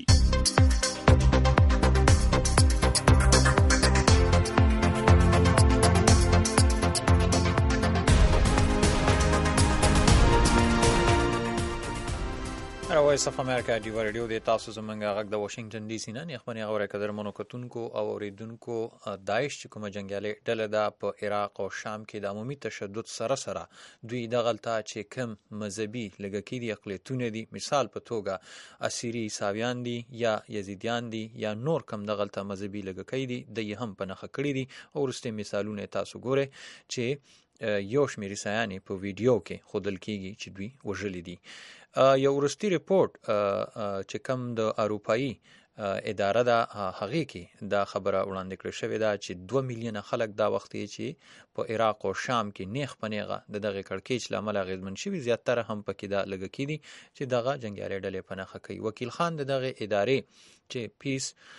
وایس اف امریکا دی ریډیو د تاسو زمونږ غږ د واشنگټن ډي سي نه نه خبري غوړه قدر مونږ کتونکو او اوریدونکو داعش چې کومه جنگیالي ډله ده په عراق او شام کې د عمومي تشدد سره سره دوی د غلطه چې کم مذهبي لګکی دي اقلیتونه دي، مثال په توګه اسيري عیساویان دي یا یزیدیان دي یا نور کم د غلطه مذهبي لګکی دي د یې هم په نخښه کړی دي. او ورسته مثالونه تاسو ګوره چې یو شمېر عیسایان په ویډیو کې خودل کیږي چې دوی وژلي دي. یو ورستی ریپورت چې کم د اروپایي اداره ده هغه کې دا خبره وړاندې کړې شوې ده چې دوه میلیونه خلک دا وخت چې په عراق او شام کې نیغ په نیغه د دغه کړکېچ له امله اغېزمن شوي، زیاتره هم پکې دا لږه کېدي چې دغه جنګیالي ډلې په نښه کوي. وکیل خان د دغه ادارې چې پیس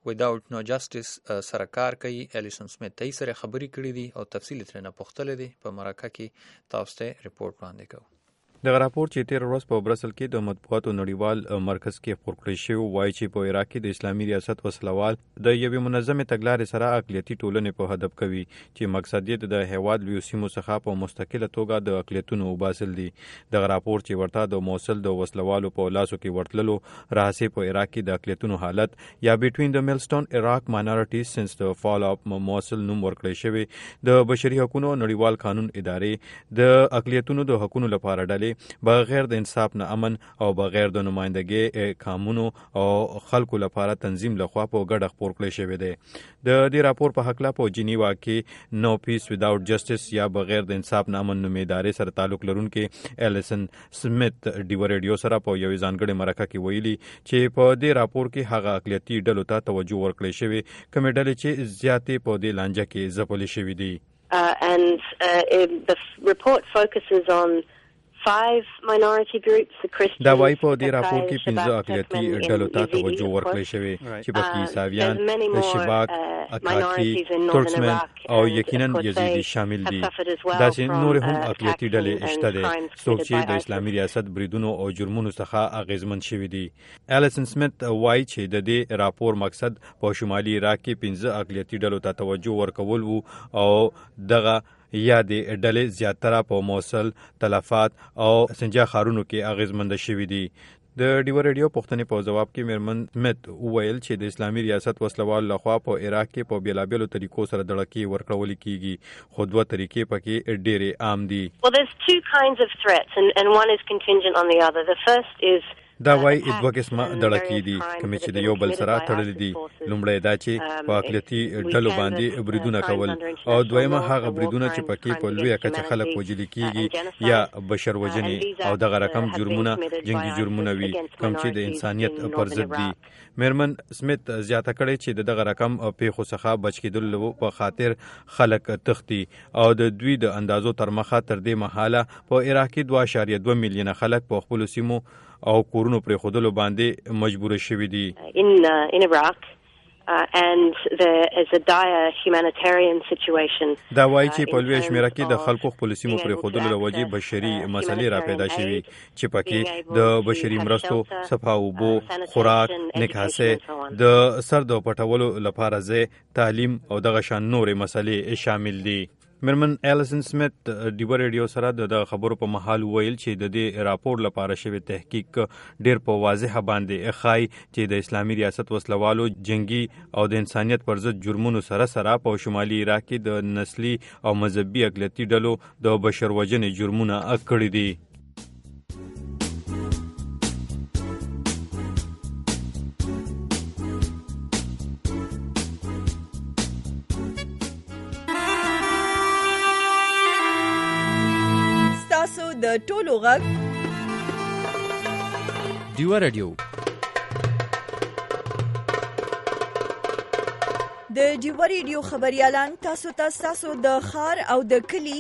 وداوت نو جسټس سره کار کوي. الیسن سمیت ته سره خبري کړې دي او تفصیل ترې نه پوښتل دي. په مرکه کې تاسو ته ریپورت وړاندې کوو. د راپور چې تیر ورځ په برسل کې د مطبوعاتو نړیوال مرکز کې خپور کړی شوی وایي چې په عراق کې د اسلامي ریاست وسلوال د یوې منظمې تګلارې سره اقلیتي ټولنې په هدف کوي چې مقصد یې د هیواد لویو سیمو څخه په مستقله توګه د اقلیتونو وباسل دي. د راپور چې ورته د موصل د وسلوالو په لاسو کې ورتللو راهسي په عراق کې د اقلیتونو حالت یا بټوین د میلستون عراق ماینورټیز سنس د فال اف موصل نوم ورکړی شوی. د بشري حقوقو نړیوال قانون ادارې د اقلیتونو د حقوقو لپاره ډلې بغیر د انصاف نه امن او بغیر د نمائندګۍ قانونو او خلکو لپاره تنظیم لخوا په ګډه خپور کړی شوی دی. د دې راپور په حق لا په جنیوا کې نو پیس وداوت جسټس یا بغیر د انصاف نه امن نومې ادارې سره تعلق لرونکي الیسن سمیت ډیو ریډیو سره په یوې ځانګړې مرکه کې ویلي چې په دې راپور کې هغه اقلیتي ډلو ته توجه ورکړی شوی کومې ډلې چې زیاتې په دې لانجه کې ځپلې شوې دي. Uh, and uh, the report focuses on five minority groups, the Christians, دا وايي په دې راپور کې پنځه اقلیتي ډلو ته توجه ورکړی شوی چې پکې عیساویان، شباک، اکاکی، ترکمن او یقینا یزیدي شامل دي. داسې نور هم اقلیتي ډلې شته دي څوک چې د اسلامي ریاست بریدونو او جرمونو څخه اغیزمن شوي دي. الیسن سمیت وايي چې د دې راپور مقصد په شمالي عراق کې پنځه اقلیتي ډلو ته توجه ورکول وو او دغه یا د ډلې زیاتره په موصل، تلفات او سنجا ښارونو کې اغیزمنده شوي دي. د ډیو ریډیو پوښتنې په جواب کې میرمن سمیت وویل چې د اسلامي ریاست وسلوال لخوا په عراق کې په بیلابیلو طریقو سره دړکې ورکړول کیږي خو دوه طریقې پکې ډېرې عام دي. Well, there's two kinds of threats and, and one is contingent on the other. The first is دا وايي دوه قسمه دړکې دي کوم چې د یو بل سره تړلې دي. لومړی دا چې په اقلیتي ډلو باندې بریدونه کول او دویمه هغه بریدونه چې پکې په لویه کچه خلک وژل کیږي یا بشر وژنې او دغه رقم جرمونه جنگي جرمونه وي کوم چې د انسانيت پر ضد دي. میرمن سمیت زیاته کړې چې دغه رقم پیښو څخه بچ کېدل په خاطر خلک تختی او د دوی د اندازو تر مخه تر دې مهاله په عراق کې دوه اعشاریه دوه میلیونه خلک په خپل سیمو او کورونو پرې خودلو باندې مجبور شوي دي. In uh, in Iraq uh, and there is a dire humanitarian situation. دا وايي چې په لوی شمیره کې د خلکو خپل سیمو پرې خودلو لوجې بشري مسلې را پیدا شوي چې پکې د بشري مرستو، صفا اوبو، خوراک، نکاسه، د سر د پټولو لپاره ځای، تعلیم او دغه شان نورې مسلې شامل دي. میرمن الیسن سمیت ډیو ریډیو سره د خبرو په محل ویل چې د دې راپور لپاره شوی تحقیق ډیر په واضحه باندې ښایي چې د اسلامي ریاست وسلوالو جنگي او د انسانيت پر ضد جرمونو سره سره په شمالي عراق کې د نسلي او مذهبي اقلیتي ډلو د بشر وژنې جرمونه کړي دي. د ټولو غږ ډیو ریډیو. د ډیو ریډیو خبريالان تاسو ته تاسو د خار او د کلی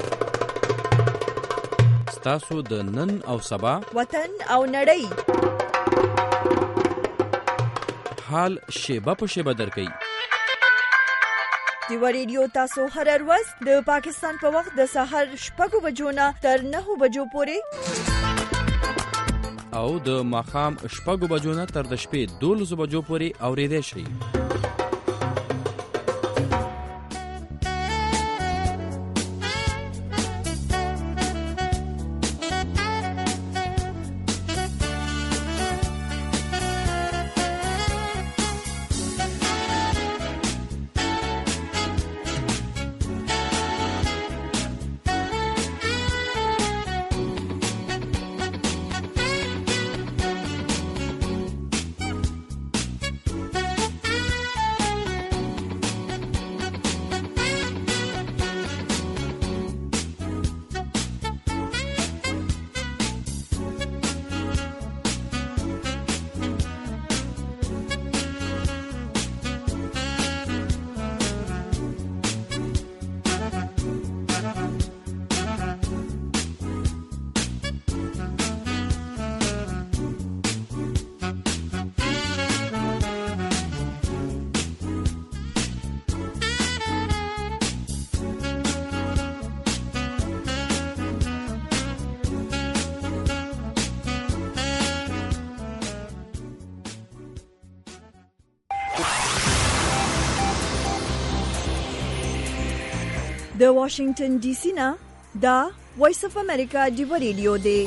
تاسو د نن او سبا وطن او نړۍ حال شیبه په شیبه درکې. ډیو ریډیو تاسو هر ورځ د پاکستان په وخت د سحر شپږ بجو نه تر نهه بجو پورې او د ماښام شپږ بجو نه تر د شپې دولس بجو پورې اورېدای شئ. د واشنگټن ډي سي نه دا وایس اف امریکا ډیو ریډیو دی.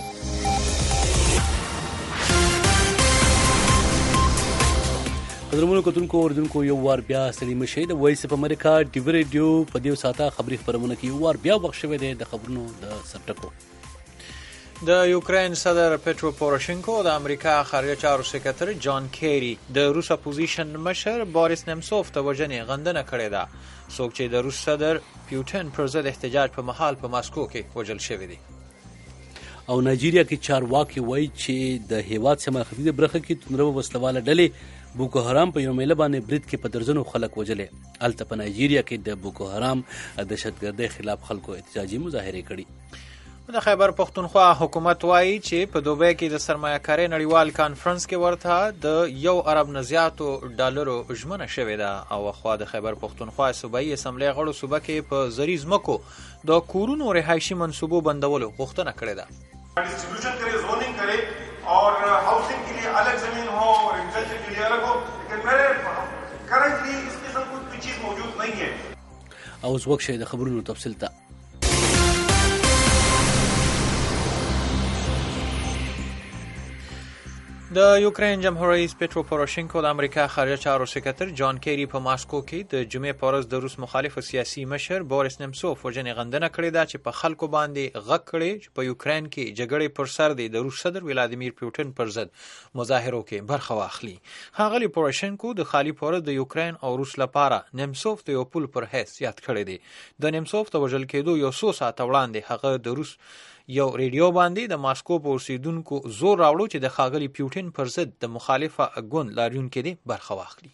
قدرمنو کتونکو اوریدونکو یو وار بیا ستړي مشئ. د وایس اف امریکا ډیو ریډیو په دې ساعته خبري خبرونه کې یو وار بیا وخت شوی دی د خبرونو د سرټکو. د یوکرين صدر پټرو پوروشنکو د امریکا خارجه چارو سکرټر جان کیری د روس اپوزیشن مشر بوریس نیمسوف ته وژنې غندنه کړې ده، څوک چې د روس صدر پیوټن پر ضد احتجاج په محل په ماسکو کې وژل شوی دی. او نایجیریا کې چارواکي وایي چې د هیواد سیمه ختیځه برخه کې توندرو وسلواله ډلې بوکو حرام په یو میله باندې برید کې په درځنو خلک وژلې. هلته په نایجیریا کې د بوکو حرام د دهشتګردۍ خلاف خلکو احتجاجي مظاهرې کړي. د خیبر پختونخوا حکومت وایي چې په دوبۍ کې د سرمایه‌کارۍ نړیوال کانفرنس کې ورته د یو ارب نه زیاتو ډالرو ژمنه شوې ده، او خو د خیبر پختونخوا صوبایي اسمبلی غړو صوبه کې په زری ځمکو د کورونو رهایشي منصوبو بندولو غوښتنه کړې ده. Distribution करे, zoning करे और हाउसिंग के लिए अलग जमीन हो और एग्रीकल्चर के लिए अलग हो, लेकिन मेरे करंटली इस किस्म की कोई चीज मौजूद नहीं है. او اوس وخت د خبرونو تفصیل ته. د یوکرين جمهور رئیس پټرو پوروشنکو د امریکا خارجه چارو سکرټر جان کیری په ماسکو کې د جمعې په ورځ د روس مخالف سیاسي مشر بوریس نیمسوف وژنې غندنه کړې ده چې په خلکو باندې غږ کړي چې په یوکرين کې جګړې پر سر دی د روس صدر ولادیمیر پیوټن پر ضد مظاهرو کې برخه واخلي. ښاغلي پوروشنکو د خالي پورز د یوکرين او روس لپاره نیمسوف د یو پل پر حیث یاد کړی دی. د نیمسوف د وژل کېدو یو څو ساعته وړاندې هغه د روس یو ریډیو باندې د ماسکو په اوسیدونکو زور راوړو چې د ښاغلي پیوټن پر ضد د مخالفه ګوند لاریونکي دي برخه واخلي.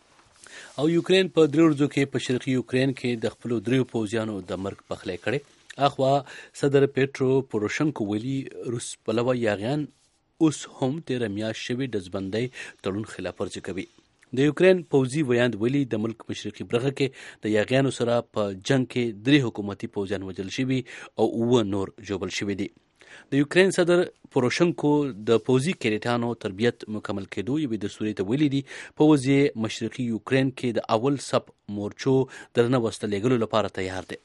او یوکرين په درې ورځو کې په شرقي یوکرين کې د خپل دریو پوځیانو د مرګ پخلی کړي. اخوا صدر پټرو پوروشنکو ویلي روس پلوه یاغیان اوس هم تیر میاشت شوی د ځبندۍ تړون خلاف ورزي کوي. د یوکرين پوځي ویاند ویلي د ملک مشرقي برخه کې د یاغیانو سره په جنگ کې درې حکومتي پوځیان وژل شوي او اووه نور ژوبل شوي دي. د یوکرين صدر پوروشنکو د پوځي کیډټانو تربیت مکمل کېدو یوې دستوري ته ویلي دي پوځ یې مشرقي یوکرين کې د اول سب مورچو درنه وسله لیږلو لپاره تیار دی.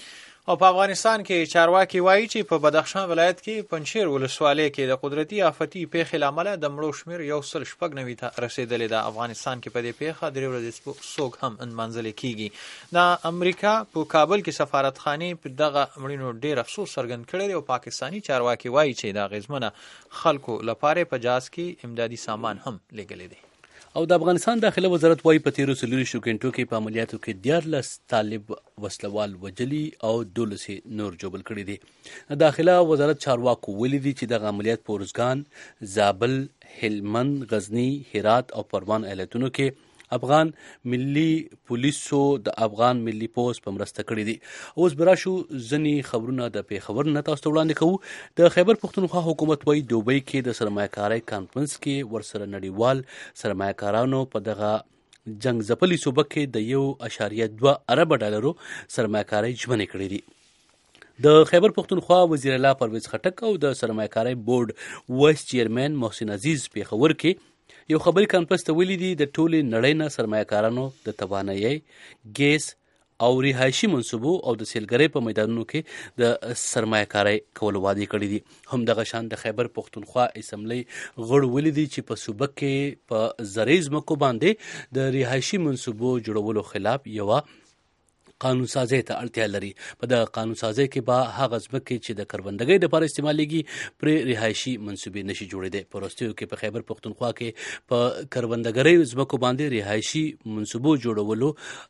او په افغانستان کې چارواکي وایي چې په بدخشان ولایت کې پنشیر ولسوالۍ کې د قدرتي آفتي پیښې له امله د مړو شمېر یو سل شپږ نوي ته رسېدلی ده. افغانستان کې په دې پیښه درې ورځې څوک هم نمانځلی کېږي. د امریکا په کابل کې سفارتخانې په دغه مړینو ډېر افسوس څرګند کړی دی او پاکستاني چارواکي وایي چې د اغېزمنه خلکو لپاره په جاز کې امدادي سامان هم لېږلی دی. او د افغانستان داخله وزارت وايي په تیرو څلوېښتو غنټو کې په عملیاتو کې دیارلس طالب وسلوال وجلي او دولس نور جوبل کړي دي. داخله وزارت چارواکو ویلي دي چې دغه عملیات په ارزګان، زابل، هلمند، غزني، هرات او پروان ایالتونو کې افغان ملي پولیسو د افغان ملي پولیس په مرسته کړي دي. اوس براشو ځنې خبرونه د پیښور نه تاسو ته وړاندې کوو. د خیبر پختونخوا حکومت وايي دوبۍ کې د سرمایه‌کارۍ کانفرنس کې ورسره نړیوال سرمایه‌کارانو په دغه جنگ ځپلي صوبه کې د یو اشاریه دوه ارب ډالرو سرمایه‌کارۍ ژمنې کړې دي. د خیبر پختونخوا وزیر اعلی پرویز خټک او د سرمایه‌کارۍ بورډ وایس چیرمن محسن عزیز پیښور کې یو خبري کانفرنس ته ویلي دي د ټولې نړۍ نه سرمایه‌کارانو د توانایي، ګیس او رهایشي منصوبو او د سیلګرۍ په میدانونو کې د سرمایه‌کارۍ کولو وعده کړې دي. همدغه شان د خیبر پختونخوا اسمبلی غړو ویلي دي چې په صوبه کې په زرعي ځمکو باندې د رهایشي منصوبو جوړولو خلاف یوه قانون سازی ته اړتیا لري. په دغه قانون سازی کې به هغه ځمکې چې د کروندګۍ لپاره استعمالیږي پرې رهایشي منصوبې نشي جوړېدی. په وروستیو کې په خیبر پختونخوا کې په کروندګرۍ ځمکو باندې رهایشي منصوبو جوړولو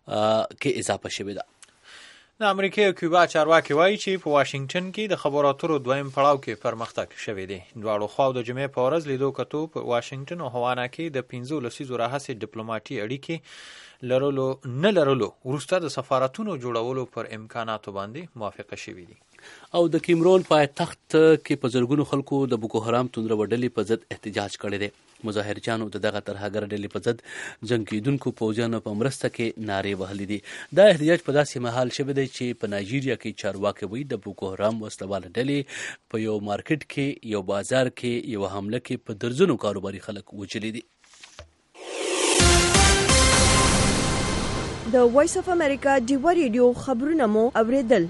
کې اضافه شوې ده. د امریکا او کیوبا چارواکي وایي چې په واشنگټن کې د خبرو اترو دویم پړاو کې پرمختګ شوی دی. دواړو خواو د جمعې په ورځ لیدو کتو په واشنگټن او هوانا کې د پنځو لسیزو راهیسې ډیپلوماټي اړیکې لرلو نه لرلو وروسته د سفارتونو جوړولو پر امکاناتو باندې موافقه شوې دي. او د کیمرون پایتخت کې په زرګونو خلکو د بوکو حرام توندرو ډلې په ضد احتجاج کړی دی. مظاهرچیانو د دغه ترهګر ډلې په ضد جنګ کېدونکو پوځیانو په مرسته کې نارې وهلې دي. دا احتجاج په داسې مهال شوی دی چې په نایجیریا کې چارواکي وایي د بوکو حرام وسلواله ډلې په یو مارکیټ کې، یو بازار کې، یو حمله کې په درځنو کاروباري خلک وچلي دي. د وایس اف امریکا ډیوا ریډیو خبرونه مو اوریدل.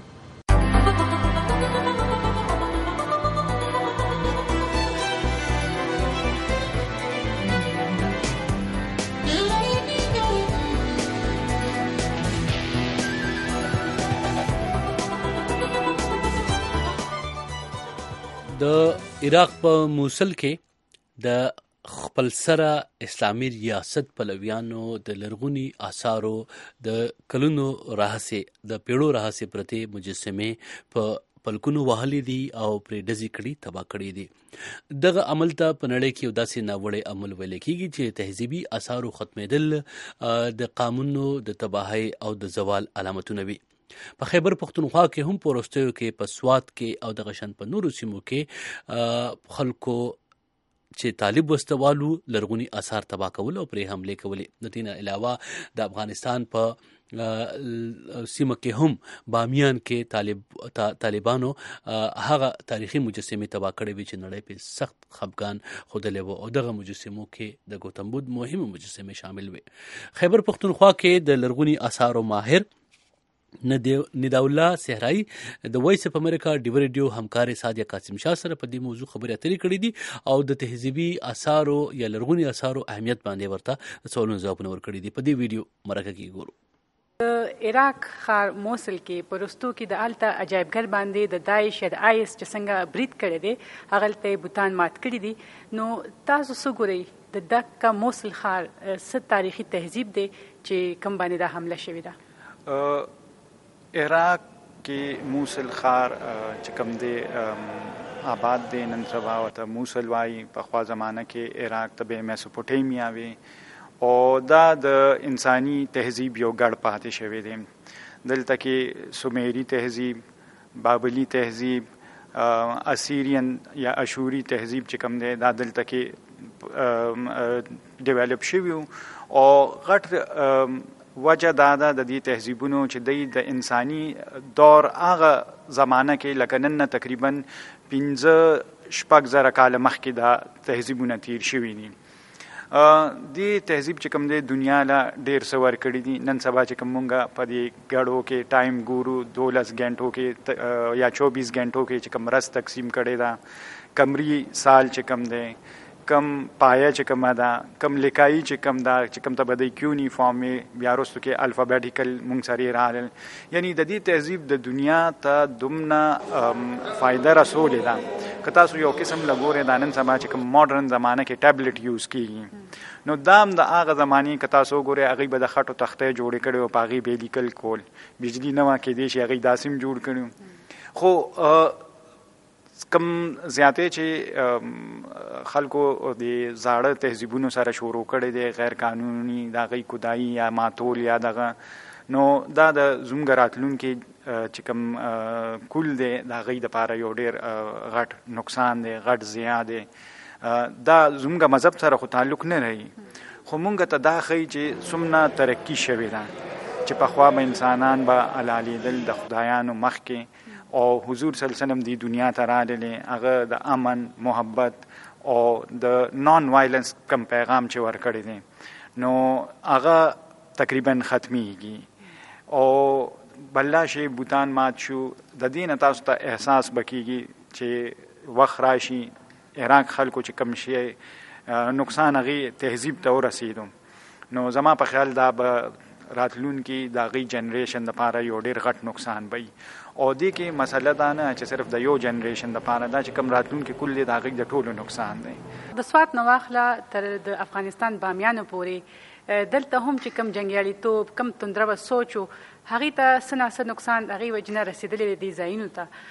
د عراق په موصل کې د خپل سره اسلامي ریاست پلویانو د لرغونی آثارو د کلونو راهسه د پیړو راهسه پرته مجسمه په پلکونو وهلې دي او پرې ډزې کړي تبا کړي دي. دغه عمل ته په نړۍ کې داسې ناوړه عمل ویل کېږي چې تهذیبي آثارو ختمېدل د قانونو د تباہي او د زوال علامتونه وي. په خیبر پختونخوا کې هم په وروستیو کې په سوات کې او د غشن په نورو سیمو کې خلکو چې طالب وستوالو لرغوني آثار تباه کول او پرې حمله کولې. د دې نه علاوه د افغانستان په سیمه کې هم بامیان کې طالب طالبانو هغه تاریخي مجسمه تباه کړې وي چې نړۍ په سخت خفګان خوده و او دغه مجسمو کې د ګوتم بدھ مهمه مجسمه شامل وي. خیبر پختونخوا کې د لرغوني آثارو ماهر نداءالله صحرایی د وایس اف امریکا ډیوا ریډیو همکار سادیا قاسم شاه سره په دې موضوع خبرې اترې کړې دي او د تهذیبي آثارو یا لرغوني آثارو اهمیت باندې ورته سوالونه ځوابونه ورکړي دي. په دې ویډیو مرکه کې ګورو. د عراق ښار موصل کې پرستو کې د الته عجایبګر باندې د داعش یا د آیس چې څنګه برید کړی دی هغه ته بوتان مات کړي دي. نو تاسو څه ګورئ د دغه موصل ښار څه تاریخي تهذیب دی چې کوم باندې دا حمله شوې ده؟ عراق کې موصل ښار چې کوم دی آباد دی، نن سبا ورته موصل وایي. پخوا زمانه کې عراق ته به میسوپوټیمیا وي او دا د انساني تهذیب یو ګډ پاتې شوی دی. دلته کې سومیری تهذیب، بابلی تهذیب، اسیرین یا اشوری تهذیب چې کوم دی دا دلته کې ډیولپ شوی او غټ وجه دا ده د دې تهذیبونو چې دی د انساني دور هغه زمانه کې لکه نن نه تقریبا پنځه شپږ زره کاله مخکې دا تهذیبونه تیر شوي دي. دې تهذیب چې کوم دی دنیا له ډېر څه ورکړي دي. نن سبا چې کوم مونږ په دې ګړو کې ټایم ګورو دولس ګنټو کې یا چوبیس ګنټو کې چې کوم رس تقسیم کړی ده، قمري سال چې کوم دی، کم پایه چې کومه ده، کم لیکایي چې کوم ده چې کوم ته به د کیونی فارمې بیا وروستو کې الفابیټیکل مونږ سره راغلل. یعنی د دې تهذیب د دنیا ته دومره فایده رسولې ده که تاسو یو قسم لګورئ دا نن سبا چې کوم ماډرن زمانه کې ټابلیټ یوز کېږي نو دا هم د هغه زمانې که تاسو وګورئ هغوی به د خټو تختې جوړې کړې او په هغې به یې لیکل کول. بجلي نه وه کېدی شي هغوی داسې هم جوړ کړي. خو کم زیاتې چې خلکو د زاړه تهذیبونو سره شروع کړی دی غیر قانوني د هغوی کودایي یا ماتول یا دغه، نو دا د زموږ راتلونکي چې کوم کول دی د هغوی دپاره یو ډېر غټ نقصان دی، غټ زیان دی. دا زموږ مذهب سره خو تعلق نه لري خو مونږ ته دا ښیي چې څومره ترقي شوې ده چې پخوا به انسانان به حلالېدل د خدایانو مخکې او حضور صلی الله علیه وسلم دی دنیا ته راغلی هغه د امن، محبت او د نان وایلنس کم پیغام چې ورکړی دی نو هغه تقریبا ختمیږي او بله شي بوتان مات شو. د دې نه تاسو ته احساس به کېږي چې وخت راشي عراق خلکو چې کم شي نقصان هغې تهذیب ته ورسېدو نو زما په خیال دا به راتلونکي د هغې جنریشن دپاره یو ډېر غټ نقصان به وي. او دې کې مسله دا نه چې صرف د یو جنریشن دپاره دا چې کوم راتلونکي کل دی د هغوی د ټولو نقصان دی. د سوات نه واخله تر د افغانستان بامیانو پورې دلته هم چې کوم جنګیالیتوب، کوم تندره سوچ و هغوی ته څه ناڅه نقصان د هغوی وجې نه رسېدلی دی ځایونو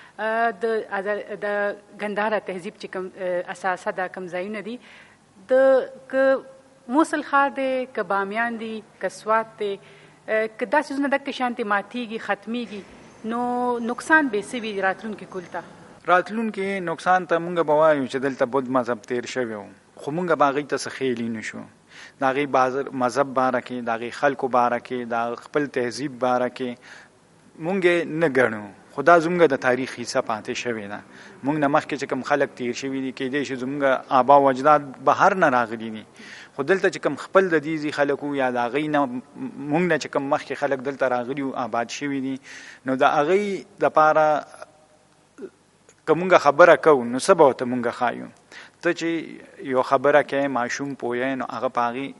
ته. د ګندهاره تهذیب چې کوم اساسه دا کوم ځایونه دي د که موصل ښار دی، که بامیان دي، که سوات دی، که دا څیزونه دقې شانتې ماتېږي ختمیږي نو نقصان به څه وي راتلونکي کول ته؟ راتلونکي نقصان ته مونږ به وایو چې دلته بود مذهب تیر شوی و خو مونږ به هغوی ته څه خیلی نه شو. د هغوی مذهب باره کې، د هغوی خلکو باره کې، د خپل تهذیب باره کې مونږ یې نه ګڼو خو دا زموږ د تاریخ حصه پاتې شوې ده. مونږ نه مخکې چې کوم خلک تیر شوي دي کېدای شي زموږ آبا و اجداد بهر نه راغلي دي خو دلته چې کوم خپل د دې خلکو یا د هغوی نه مونږ نه چې کوم مخکې خلک دلته راغلي او آباد شوي دي نو د هغوی دپاره که مونږ خبره کوو نو څه به ورته مونږ ښایو. ته چې یو خبره کوې ماشوم پوهی نو هغه په هغې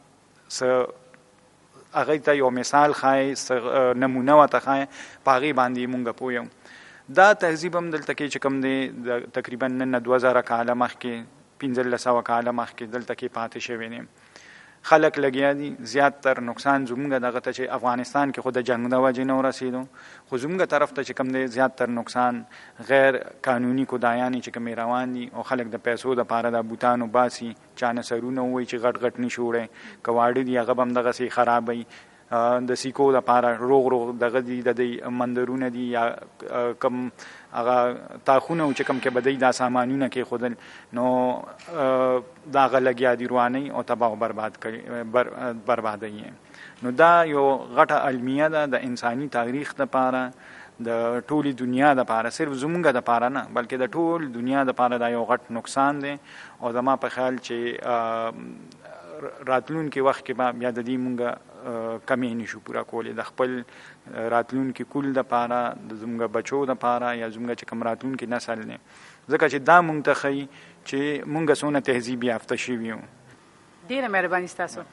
څه هغوی ته یو مثال ښایي څه نمونه ورته ښایي په هغې باندې مونږ پوه یو. دا تهذیب هم دلته کې چې کوم دی د تقریبا نن دوه زره کاله مخکې پنځلس سوه کاله مخکې دلته کې پاتې شوی دی. خلک لګیا دي زیات تر نقصان زموږ دغه ته چې افغانستان کې خو د جنګ د وجې نه ورسېدو خو زموږ طرف ته چې کوم دی زیات تر نقصان غیر قانوني کودایانې چې کومې روان دي او خلک د پیسو دپاره د بوتانو باسي چا نه سرونه ووایي چې غټ غټ نشي وړی که واړه دي هغه به هم دغسې خرابوي د سیکو دپاره روغ روغ دغه دي د دوی مندرونه دي یا کم هغه تاخونه چې کوم کې به دوی دا سامانونه کېښودل نو د هغه لګیا دي روانۍ او تباه او برباد کوي بربادوي یې. نو دا یو غټه المیه ده د انساني تاریخ دپاره د ټولې دنیا دپاره صرف زمونږ دپاره نه بلکې د ټول دنیا دپاره دا یو غټ نقصان دی او زما په خیال چې راتلونکي وخت کې به بیا د دې مونږ کمې نشو پوره کولی د خپل راتلونکي کول دپاره د زموږ بچو دپاره یا زموږ چې کوم راتلونکي نسل دی ځکه چې دا مونږ ته ښیي چې مونږ څونه تهذیب یافته شوي یو. ډېره مهرباني ستاسو.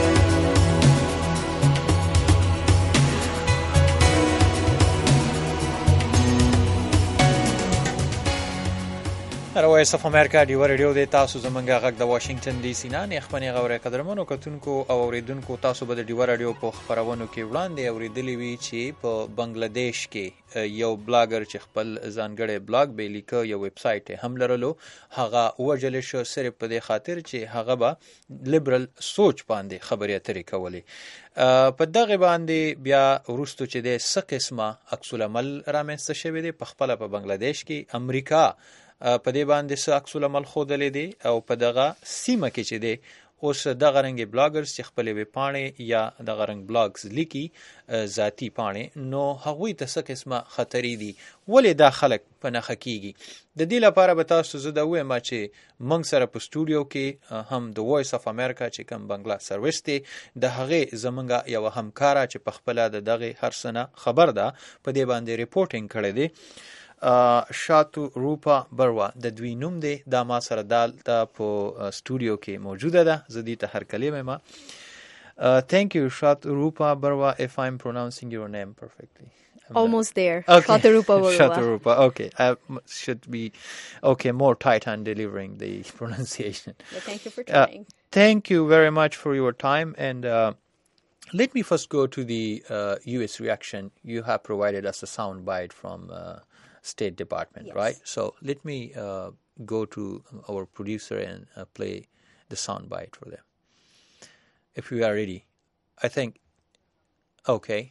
وایس اف امریکا ډیو ریډیو د تاسو زمونږ غږ د واشنگټن ډي سي نه نیخمنې غوړې قدرمنو کتونکو او اوریدونکو تاسو به د ډیو ریډیو په خبرونو کې وړاندې اوریدلې وی چې په بنگلاديش کې یو بلاګر چې خپل ځانګړی بلاګ به لیکه یو ویب سټ هم لرلو هغه وجل شو صرف په دې خاطر چې هغه به لیبرل سوچ باندې خبرې اترې کولې. په دغه باندې بیا وروستو چې د څه قسمه عکس العمل رامنځته شوی دی په خپله په بنگلاديش کې امریکا په دې باندې څه عکس العمل ښودلی دی او په دغه سیمه کې چې دی اوس دغه رنګې بلاګرز چې خپلې ویبپاڼې یا دغه رنګ بلاګز لیکي ذاتي پاڼې نو هغوی ته څه قسمه خطرې دي ولې دا خلک په نښه کیږي. د دې لپاره به تاسو زه دا ووایم چې موږ سره په سټوډیو کې هم د وایس اف امریکا چې کوم بنګلا سروس دی د هغې زموږ یوه همکاره چې په خپله د دغې هر څه نه خبر ده په دې باندې ریپورټینګ کړی دی شاتو روپا بروا د دوی نوم دی دا ما سره دالته په سټوډیو کې موجوده ده زه دې ته هر کلمه ما thank you Shatu Rupa Barwa if I'm pronouncing your name perfectly. I'm almost not... there. Okay. Shatu Rupa Barwa. Shatu Rupa. Okay, I should be okay more tight on delivering the pronunciation. Well, thank you for trying. Uh, thank you very much for your time and uh, let me first go to the uh, U S reaction. You have provided us a sound bite from uh, State Department, yes. Right? So let me uh, go to our producer and uh, play the sound bite for them. If we are ready. I think, okay.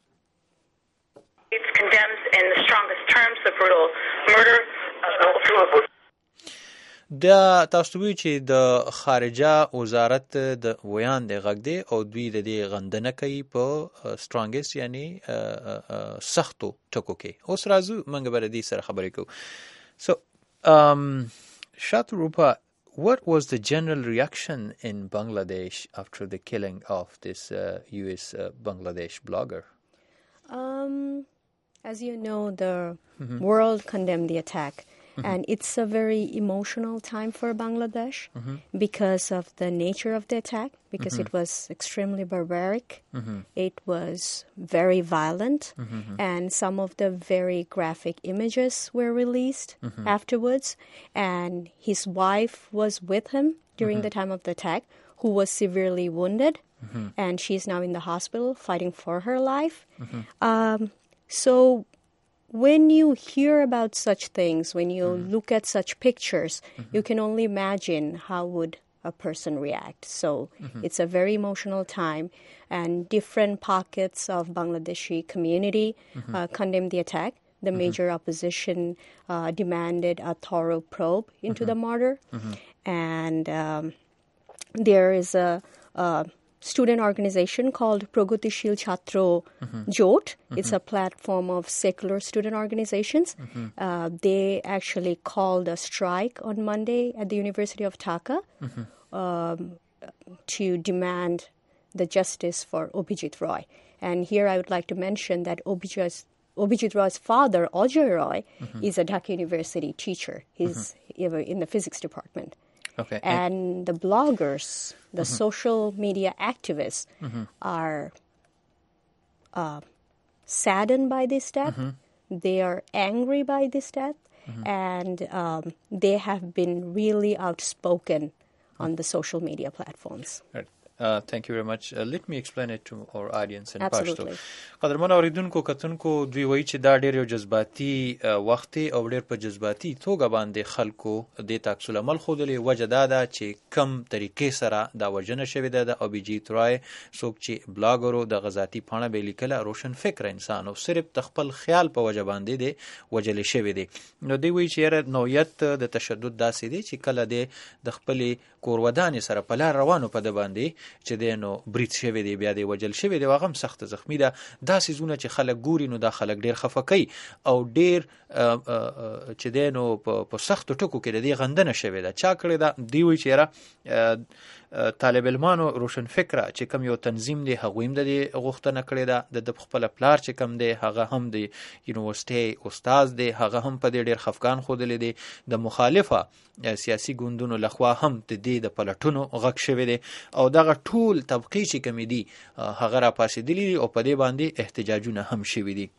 It condemns in the strongest terms the brutal murder of دا تاسو وی چې د خارجه وزارت د ویان د غږ دی او دوی د دې غندنه کوي په سترونګست یعنی سختو ټکو کې. اوس راځو موږ به د دې سره خبرې کوو. So um Shatu Rupa, what was the general reaction in Bangladesh after the killing of this uh, U S uh, Bangladesh blogger? Um as you know the mm-hmm. world condemned the attack. Mm-hmm. And it's a very emotional time for Bangladesh mm-hmm. because of the nature of the attack, because mm-hmm. it was extremely barbaric. Mm-hmm. It was very violent, mm-hmm. and some of the very graphic images were released mm-hmm. afterwards. And his wife was with him during mm-hmm. the time of the attack, who was severely wounded, mm-hmm. and she's now in the hospital fighting for her life. Mm-hmm. Um, so... When you hear about such things, when you mm-hmm. look at such pictures, mm-hmm. you can only imagine how would a person react. So mm-hmm. it's a very emotional time, and different pockets of Bangladeshi community mm-hmm. uh, condemned the attack. The mm-hmm. major opposition uh, demanded a thorough probe into mm-hmm. the murder, mm-hmm. and um, there is a, a student organization called Pragotishil Chhatro mm-hmm. Jot. Mm-hmm. It's a platform of secular student organizations. Mm-hmm. Uh, they actually called a strike on Monday at the University of Dhaka, mm-hmm. um, to demand the justice for Abhijit Roy. And here I would like to mention that Abhijit, Abhijit Roy's father, Ajay Roy, mm-hmm. is a Dhaka University teacher. He's mm-hmm. in the physics department. Okay. And the bloggers, the mm-hmm. social media activists mm-hmm. are uh, saddened by this death. Mm-hmm. They are angry by this death. Mm-hmm. And um, they have been really outspoken on the social media platforms. Right. Uh, thank you very much. Uh, let me explain it to our audience in Absolutely. Pashto. قدرمن اوریدونکو کتونکو دوی وایي چې دا ډېر یو جذباتي وخت او ډېر په جذباتي توګه باندې خلکو د عکس العمل ښودلې. وجه دا ده چې کم طریقې سره دا وژنه شوې ده د ابھیجیت رای، څوک چې بلاګر و، د غذاتي پاڼه به یې لیکله، روشن فکر انسان او صرف د خپل خیال په وجه باندې دی وژل شوی دی. نو دوی وایي چې یاره نوعیت د تشدد داسې دی چې کله دی د خپلې کورودانې سره په لار روانو په ده باندې چې دی نو برید شوی دی، بیا دی وجل شوی دی، هغه هم سخته زخمي ده. دا څیزونه چې خلک ګوري نو دا خلک ډېر خفه کوي او ډېر چې دی نو په سختو ټکو کې د دې غندنه شوې ده. چا کړې ده؟ دوی وایي چې یاره طالب علمانو روشن فکره چې کوم یو تنظیم دی هغوی هم د دې غوښتنه کړې ده. د خپله پلار چې کوم دی هغه هم د یونیورسټۍ استاد دی، هغه هم په دې ډېر خفګان ښودلی دی. د مخالفه سیاسي ګوندونو لخوا هم د دې د پلټونو غږ شوی دی او دغه ټول طبقې چې کومې دي هغه راپاڅېدلي دي او په دې باندې احتجاجونه هم شوي دي.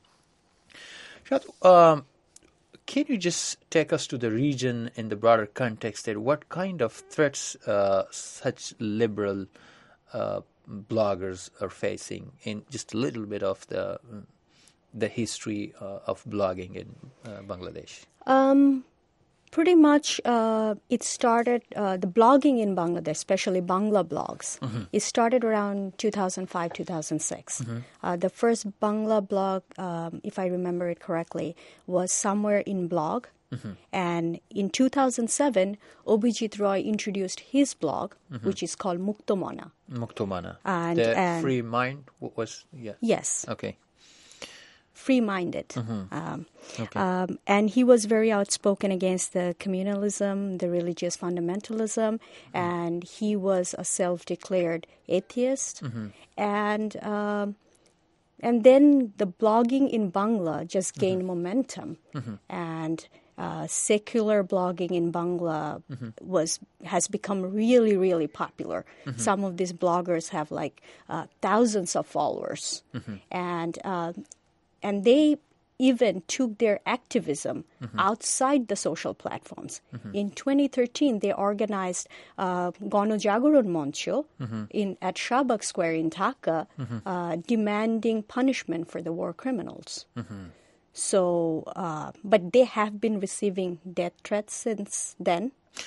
شاید can you just take us to the region in the broader context that what kind of threats uh, such liberal uh, bloggers are facing in just a little bit of the the history uh, of blogging in uh, Bangladesh? Um, pretty much uh, it started, uh, the blogging in Bangladesh, especially Bangla blogs, mm-hmm. it started around two thousand five, two thousand six. Mm-hmm. Uh, the first Bangla blog, um, if I remember it correctly, was Somewhere in Blog. Mm-hmm. And in two thousand seven, Abhijit Roy introduced his blog, mm-hmm. which is called Muktomana. Muktomana. And, the and free mind was, yeah. Yes. Okay. Free-minded. Mm-hmm. Um, okay. um, and he was very outspoken against the communalism, the religious fundamentalism, mm-hmm. and he was a self-declared atheist. Mm-hmm. And um, and then the blogging in Bangla just gained mm-hmm. momentum. Mm-hmm. And uh, secular blogging in Bangla mm-hmm. was has become really, really popular. Mm-hmm. Some of these bloggers have like uh, thousands of followers. Mm-hmm. And uh, And they even took their activism mm-hmm. outside the social platforms. Mm-hmm. In twenty thirteen, they organized uh, Gonojagoron Moncho mm-hmm. in at Shahbag Square in Dhaka, mm-hmm. uh, demanding punishment for the war criminals. Mm-hmm. So, uh, but they have been receiving death threats since then.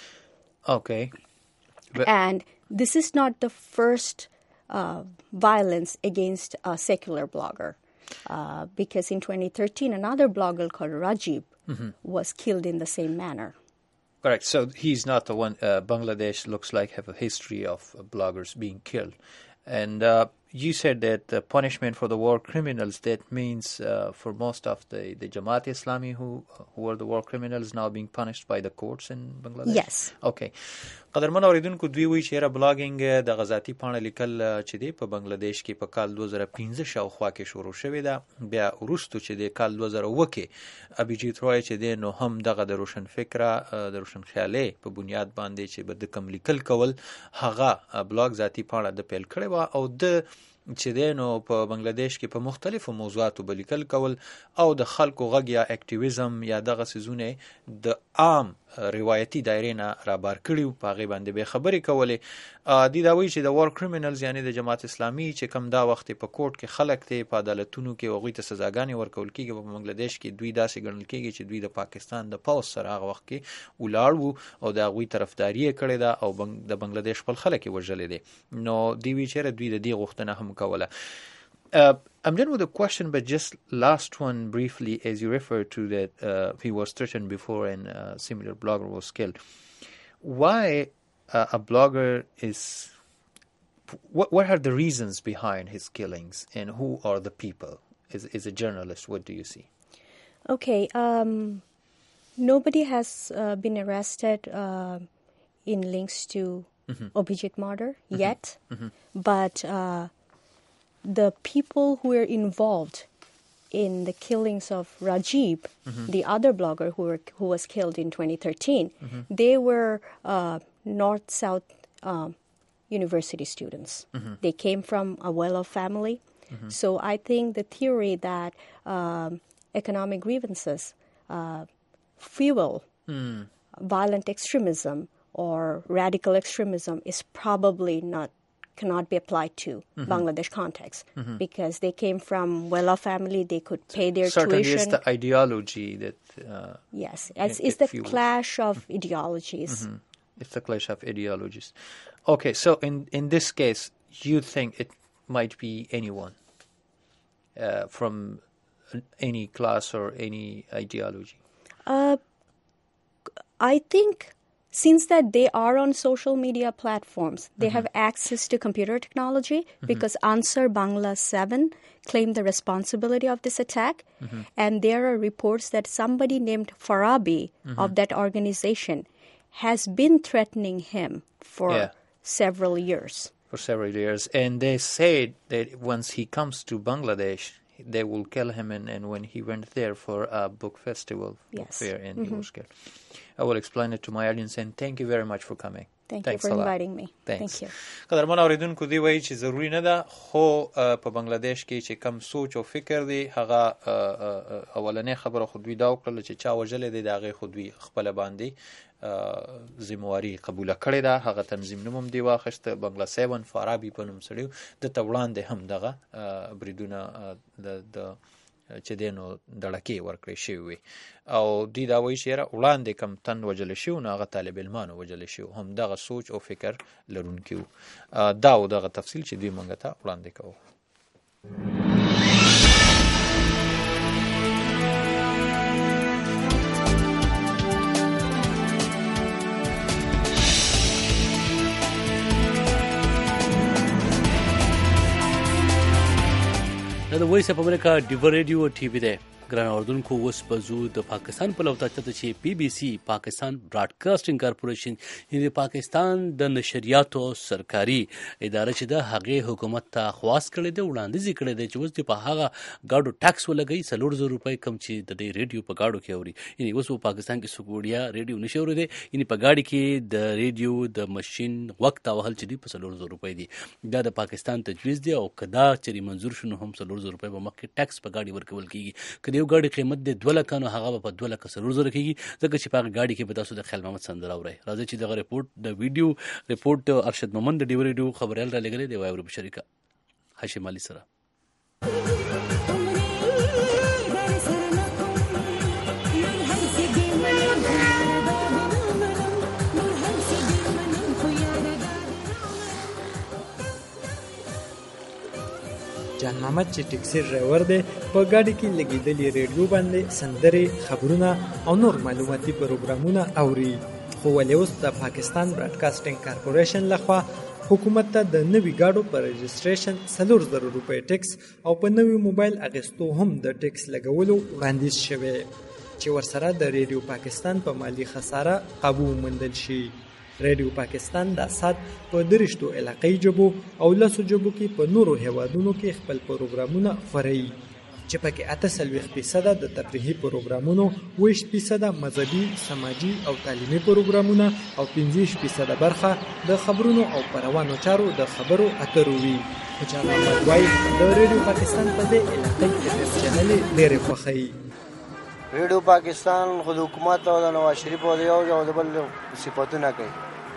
Okay. But and this is not the first uh, violence against a secular blogger. Uh, because in twenty thirteen, another blogger called Rajib mm-hmm. was killed in the same manner. Correct. So he's not the one. Uh, Bangladesh looks like have a history of uh, bloggers being killed. And uh, you said that the punishment for the war criminals, that means uh, for most of the, the Jamaat Islami who, who were the war criminals now being punished by the courts in Bangladesh? Yes. Okay. قدرمن اوریدونکو دوی وایي چې یاره بلاګینګ د غذاتي پاڼه لیکل چې دی په بنگلاديش کې په کال دوه زره پنځه شاوخوا کې شروع شوې ده. بیا وروستو چې د کال دوه زره اووه کې ابھیجیت رای چې دی نو هم دغه د روشن فکره د روشن خیالۍ په بنیاد باندې چې به د کم لیکل کول هغه بلاګ ذاتي پاڼه د پیل کړې وه او د چې دی نو په بنگلاديش کې په مختلفو موضوعاتو به لیکل کول او د خلکو غږ یا اکټیویزم یا دغه څیزونه د عام روایتي دایرې نه رابار کړي په هغې باندې به خبرې کولې. دوی دا وایي چې د وار کریمینلز یعنی د جماعت اسلامي چې کوم دا وخت په کوټ کې خلک دی په عدالتونو کې هغوی ته سزاګانې ورکول کېږي. په بنګلاديش کې دوی داسې ګڼل کېږي چې دوی د پاکستان د پوځ سره هغه وخت کې ولاړ وو او د هغوی طرفداري یې کړې ده او د بنګلاديش خپل خلک یې وژلي دي. نو دوی وایي چې دوی د دې غوښتنه هم کوله. Uh, I'm done with the question, but just last one briefly, as you referred to that uh, he was threatened before and a similar blogger was killed. Why uh, a blogger is, what, what are the reasons behind his killings and who are the people? As, as a journalist, what do you see? Okay, um, nobody has uh, been arrested uh, in links to mm-hmm. Abhijit murder mm-hmm. yet, mm-hmm. but uh, the people who were involved in the killings of Rajiv, mm-hmm. the other blogger who were, who was killed in twenty thirteen, mm-hmm. they were uh, North-South um, university students. Mm-hmm. They came from a well-off family. Mm-hmm. So I think the theory that um, economic grievances uh, fuel mm. violent extremism or radical extremism is probably not cannot be applied to mm-hmm. Bangladesh context mm-hmm. because they came from well-off family. They could pay their Certainly tuition. Certainly, it's the ideology that. Uh, yes, it's, it's the fuels. clash of mm-hmm. ideologies. Mm-hmm. It's the clash of ideologies. Okay, so in, in this case, you think it might be anyone uh, from any class or any ideology? Uh, I think since that they are on social media platforms, they mm-hmm. have access to computer technology mm-hmm. because Ansar Bangla seven claimed the responsibility of this attack. Mm-hmm. And there are reports that somebody named Farabi mm-hmm. of that organization has been threatening him for yeah. several years. For several years. And they said that once he comes to Bangladesh, they will kill him. And, and when he went there for a book festival, yes. book fair, and mm-hmm. he was killed. I will explain it to my audience, and thank you very much for coming. Thank Thanks you for inviting me. Thanks. Thank you. قدرمن اوریدونکو دی وایي چې ضروری نه ده خو په بنگلاديش کې چې کم سوچ او فکر دی هغه اولنې خبره خو دوی دا وکړل چې چا وجلې دی دا غي خو دوی خپل باندې ذمہواری قبول کړې ده. هغه تنظیم نوم دی واخښت بنگلا سیون فارابي په نوم سړیو د توړاندې هم دغه بریدونه د د چې دینو دړکې ورکړې شوی وي او دی دا وایي چې وړاندې کم تن وجل شو نه هغه طالب علمانو وجل شو هم دغه سوچ او فکر لرونکي وو. دا او دغه تفصیل چې دوی مونږ ته وړاندې کوو. دا د وایس اف امریکا ډیو ریډیو ټي وي دی. ګران اوردونکو اوس په زو د پاکستان په لور ته چې پی بی سی پاکستان براډکاسټینګ کارپوریشن د پاکستان د نشریاتو سرکاري اداره چې د هغې حکومت ته خواست کړی دی وړاندیز کړی دی چې اوس د په هغه ګاډو ټاکس ولګوي څلور زره روپۍ کم چې د دې ریډیو په ګاډو کې اوري. یعنې اوس په پاکستان کې څوک وړیا ریډیو نشي اورېدی. یعنې په ګاډي کې د ریډیو د مشین وخت وهل چې دی په څلور زره روپۍ دي. دا د پاکستان تجویز دی او که دا چېرې منظور شو نو هم څلور زره روپۍ به مخکې ټاکس په ګاډي ورکول کېږي. یو ګاډي قیمت د دوه لکه نو هغه په دوه لکه څلور زره کېږي ځکه چې په هغه ګاډي کې به تاسو د خیال محمد سندره اورئ. راځئ چې دغه رپورټ د ویډیو رپورټ ارشد مومن د ډیو ریډیو خبریال را لېږلی دی واورو په شریکه هاشم علي سره. جان محمد چې ټیکسي ډرایور دی په ګاډي کې لګېدلې ریډیو باندې سندرې خبرونه او نور معلوماتي پروګرامونه اوري. خو ولې اوس د پاکستان براډکاسټینګ کارپوریشن لخوا حکومت ته د نوي ګاډو په رجسټریشن څلور زره روپۍ ټیکس او په نوي موبایل اخیستو هم د ټیکس لګولو وړاندیز شوی چې ورسره د ریډیو پاکستان په مالی خساره قابو موندل شي. ریډیو پاکستان د سات په درشتو علاقې جبو او لسو جبو کې په نورو هیوادونو کې خپل پروګرامونه خوري چې پکې اته څلوېښت فیصده د تفریحي پروګرامونو، اوویشت فیصده مذهبي، سماجي او تعلیمي پروګرامونه او پنځه فیصده برخه د خبرونو او پروانو چارو د خبرو اترو وي. جان محمد وایي د ریډیو پاکستان په دې علاقې کې د چینلې ډېرې خوښوي. ریډیو پاکستان خو د حکومت او د نواز شریف او د یو او د بل صفتونه کوي.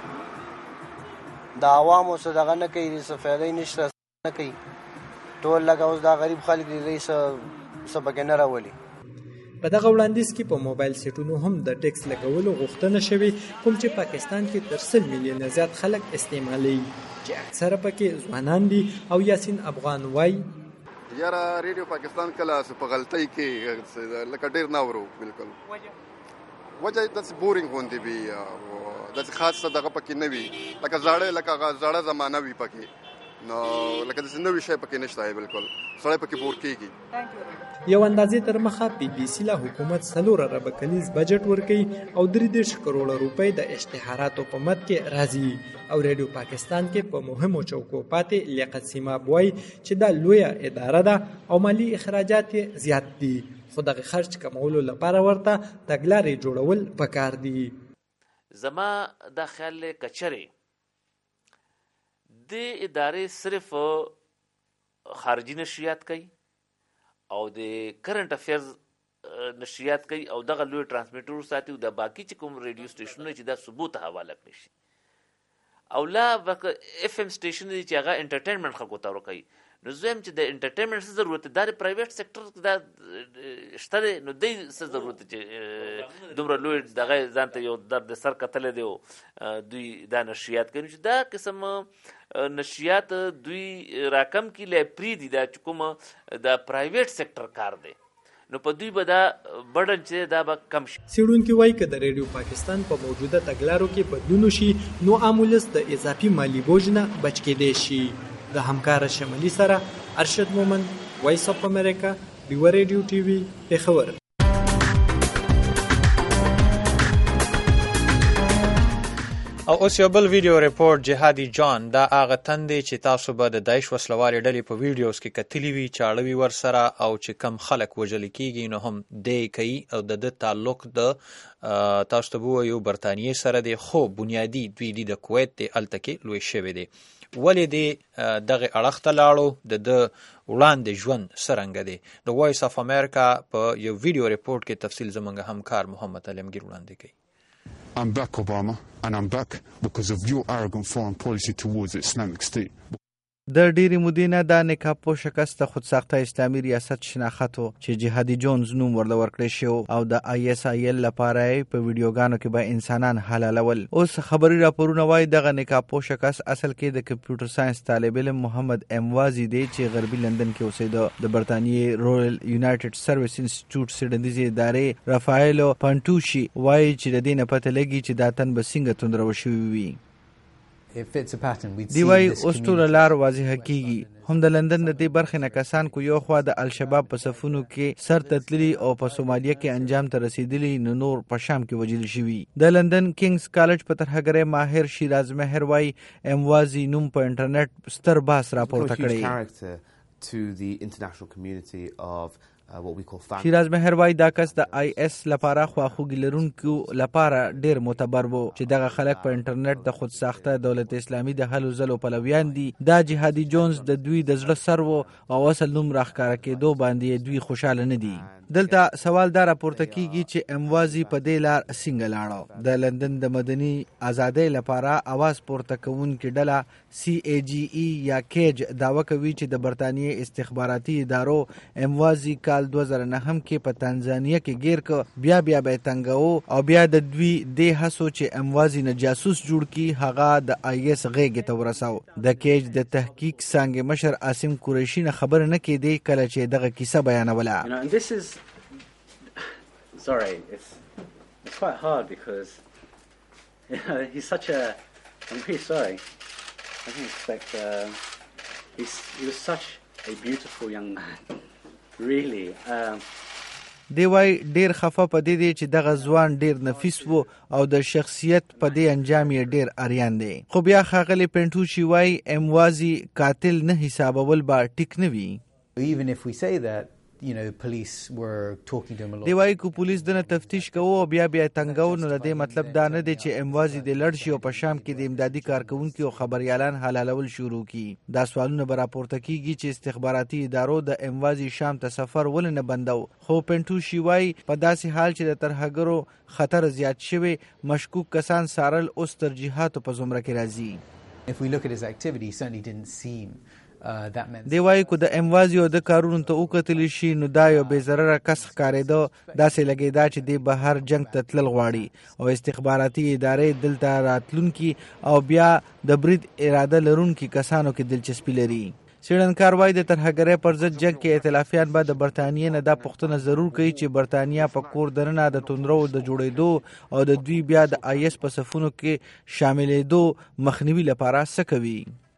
د عوامو څه دغه نه کوي، څه فایده نشته نه کوي. ټول لکه اوس دا غریب خلک دي دی څه پکې نه راولي. په دغه وړاندیز کې په موبایل سیټونو هم د ټیکس لګولو غوښتنه شوې کوم چې پاکستان کې تر سل میلیونه زیات خلک استعمالوي چې اکثره پکې ځوانان دي. او یاسین افغان وایي یاره ریډیو پاکستان کله په غلطۍ کې لکه ډېر نه اورو. بالکل وجه داسې بورینګ غوندې وي، داسې خاص څه دغه پکې نه وي، لکه زاړه لکه زاړه زمانه وي پکې. نو لکه د نوې شی پکې نشته بالکل سړی پکې بور کیږي. یو اندازې تر مخه بي بي سي له حکومت څلور اربه کلیز بجټ ورکوي او درې دېرش کروړه روپۍ د اشتهاراتو په مد کې راځي او ریډیو پاکستان کې په مهمو چوکو پاتې لیاقت سیماب وایي چې دا لویه اداره ده او مالی اخراجات یې زیات دي خو دغه خرچ کمولو لپاره ورته تګلارې جوړول پکار دي. زما دا خیال کچره د ادارې صرف خارجي نشریات کوي او د کرنٹ افیرز نشریات کوي او دغه لوی ترانسمیټر ساتي او د باقي چې کوم ریډیو سټیشنونه چې دا ثبوت حواله کړي شي او لا اف ام سټیشن چې هغه انټرټینمنټ خلکو ته ورکوي. نو زم چې د انټرټینمنټ څه ضرورت دی د پرایویټ سېکټر دا شته نو دی څه ضرورت چې دومره لوی دغه ځان ته یو درد سر کتل دی دوی دا نشریات کوي چې دا قسم نشریات دوی راکم کې لپری دي دا کوم د پرایویټ سېکټر کار دی نو په دوی به دا بډن چې دا به کم شي. څېړونکي وایي که د ریډیو پاکستان په موجوده تګلارو کې بدلون وشي نو عام ولس د اضافي مالي بوج نه بچ کېدی شي. د همکاره شمالي سره ارشد مومن وایس اف امریکا ډیوه ریډیو ټي وي پېښور. او اوس یو بل ویډیو ریپورت جهادي جان دا هغه تندې چې تاسو به د داعش وسلوالې ډلې په ویډیوز کې کتلي وي چاړه وي ورسره او چې کم خلک وژل کېږي نو هم دی کوي او د ده تعلق د تاسو ته به ووایو برطانیې سره دی خو بنیادي دوی دي د کویت دی هلته کې لوی شوی دی. ولې دی دغه اړخ ته لاړو د ده وړاندې ژوند څرنګه دی. د وایس اف امریکا په یو ویډیو ریپورت کې تفصیل زموږ همکار محمد علمگیر وړاندې کوي. I'm back, Obama, and I'm back because of your arrogant foreign policy towards the Islamic State. د ډېرې مودې نه د نکاپو شکست د خودساخته اسلامي ریاست شناخت و چې جهادي جونز نوم ورله ورکړی شو او د آی اس آی ال لپاره په ویډیوګانو کې به انسانان حلالول. اوس خبري راپورونه وایي دغه نکاپو شکست اصل کې د کمپیوټر ساينس طالب علم محمد اموازي دی چې غربي لندن کې اوسېده. د برطانیې رویل یونایټډ سرویس انسټیټیوټ څېړندیزې ادارې رافایلو پانټوشي وایي چې د دې نه پته لګي چې دا تن به څنګه توندرو شوي وي. دی وایي اوس ټوله لار واضحه کیږي. هم د لندن د دې برخې نه کسان کو یو خوا د الشباب په صفونو کې سر تتللي او په سومالیه کې انجام ته رسیدلي نو نور په شام کې وژل شوي. د لندن کینګز کالج په ترهګرۍ ماهر شیراز مهر وایي اموازي نوم په انټرنیټ ستر بحث راپورته کړی. شیراز مهر وایي دا کس د آی اس لپاره خواخوږي لرونکو لپاره ډېر معتبر و چې دغه خلک په انټرنیټ د خود ساخته دولت اسلامي د هلو ځلو پلویان دي. دا جهادي جونز د دوی د زړه سر و او اصل نوم راښکاره کېدو باندې دوی خوشحاله نه دي. دلته سوال دا راپورته کیږي چې اموازي په دې لار څنګه لاړه. د لندن د مدني ازادۍ لپاره اواز پورته کوونکې ډله سی ای جی ای یا کیج دعوه کوي چې د برطانیې استخباراتي ادارو اموازي کال دوه زره نهم کې په تنزانیه کې گیر ک بیا بیا به تنګو او بیا د دوی د هڅو چې اموازي نه جاسوس جوړ کی هغه د آی اس غېږ ته ورساو. د کیج د تحقیق څنګه مشر عاصم قریشی نه خبر نه کېدی کله چې دغه کیسه بیانوله. Sorry, it's it's quite hard because you know, he's such a. I'm really sorry. I didn't expect. Uh, he's he was such a beautiful young man, really. Um, دی وای ډیر خفه په دې دی چې دغه ځوان ډیر نفیس وو او د شخصیت په دې انجام یې ډیر اریان دی. خو بیا ښاغلی پنټوشي وای اموازي قاتل نه حسابول به ټیک نه وي. Even if we say that. You know, police were talking to him a lot. دی وایي که پولیس دنه تفتیش کوو او بیا بیا تنګو نو د دې مطلب دا نه دی چې اموازي د لړ شي او په شام کې د امدادي کارکونکو او خبريالان حلالول شروع کی. دا سوالونه به راپورته کیږي چې استخباراتي ادارو د اموازي شام ته سفر ولې نه بندو. خو پنټوشي وایي په داسې حال چې د ترهګرو خطر زیات شوی مشکوک کسان سارل اوس ترجیحاتو په زمره کې راځي. If we look at his activity, he certainly didn't seem دی وایي که د اموازي او د کارونو ته وکتلی شي نو دا یو بې ضرره کس ښکارېده. داسې لګېده چې دی بهر جنګ ته تلل غواړي او استخباراتي ادارې دلته راتلونکي او بیا د برید اراده لرونکي کسانو کې دلچسپي لري. څېړنکار وایي د ترهګرۍ پر ضد جنګ کې ائتلافیان به د برطانیې نه دا پوښتنه ضرور کوي چې برطانیه په کور دننه د توندرو د جوړېدو او د دوی بیا د آی اس په صفونو کې شاملېدو مخنیوي لپاره څه کوي.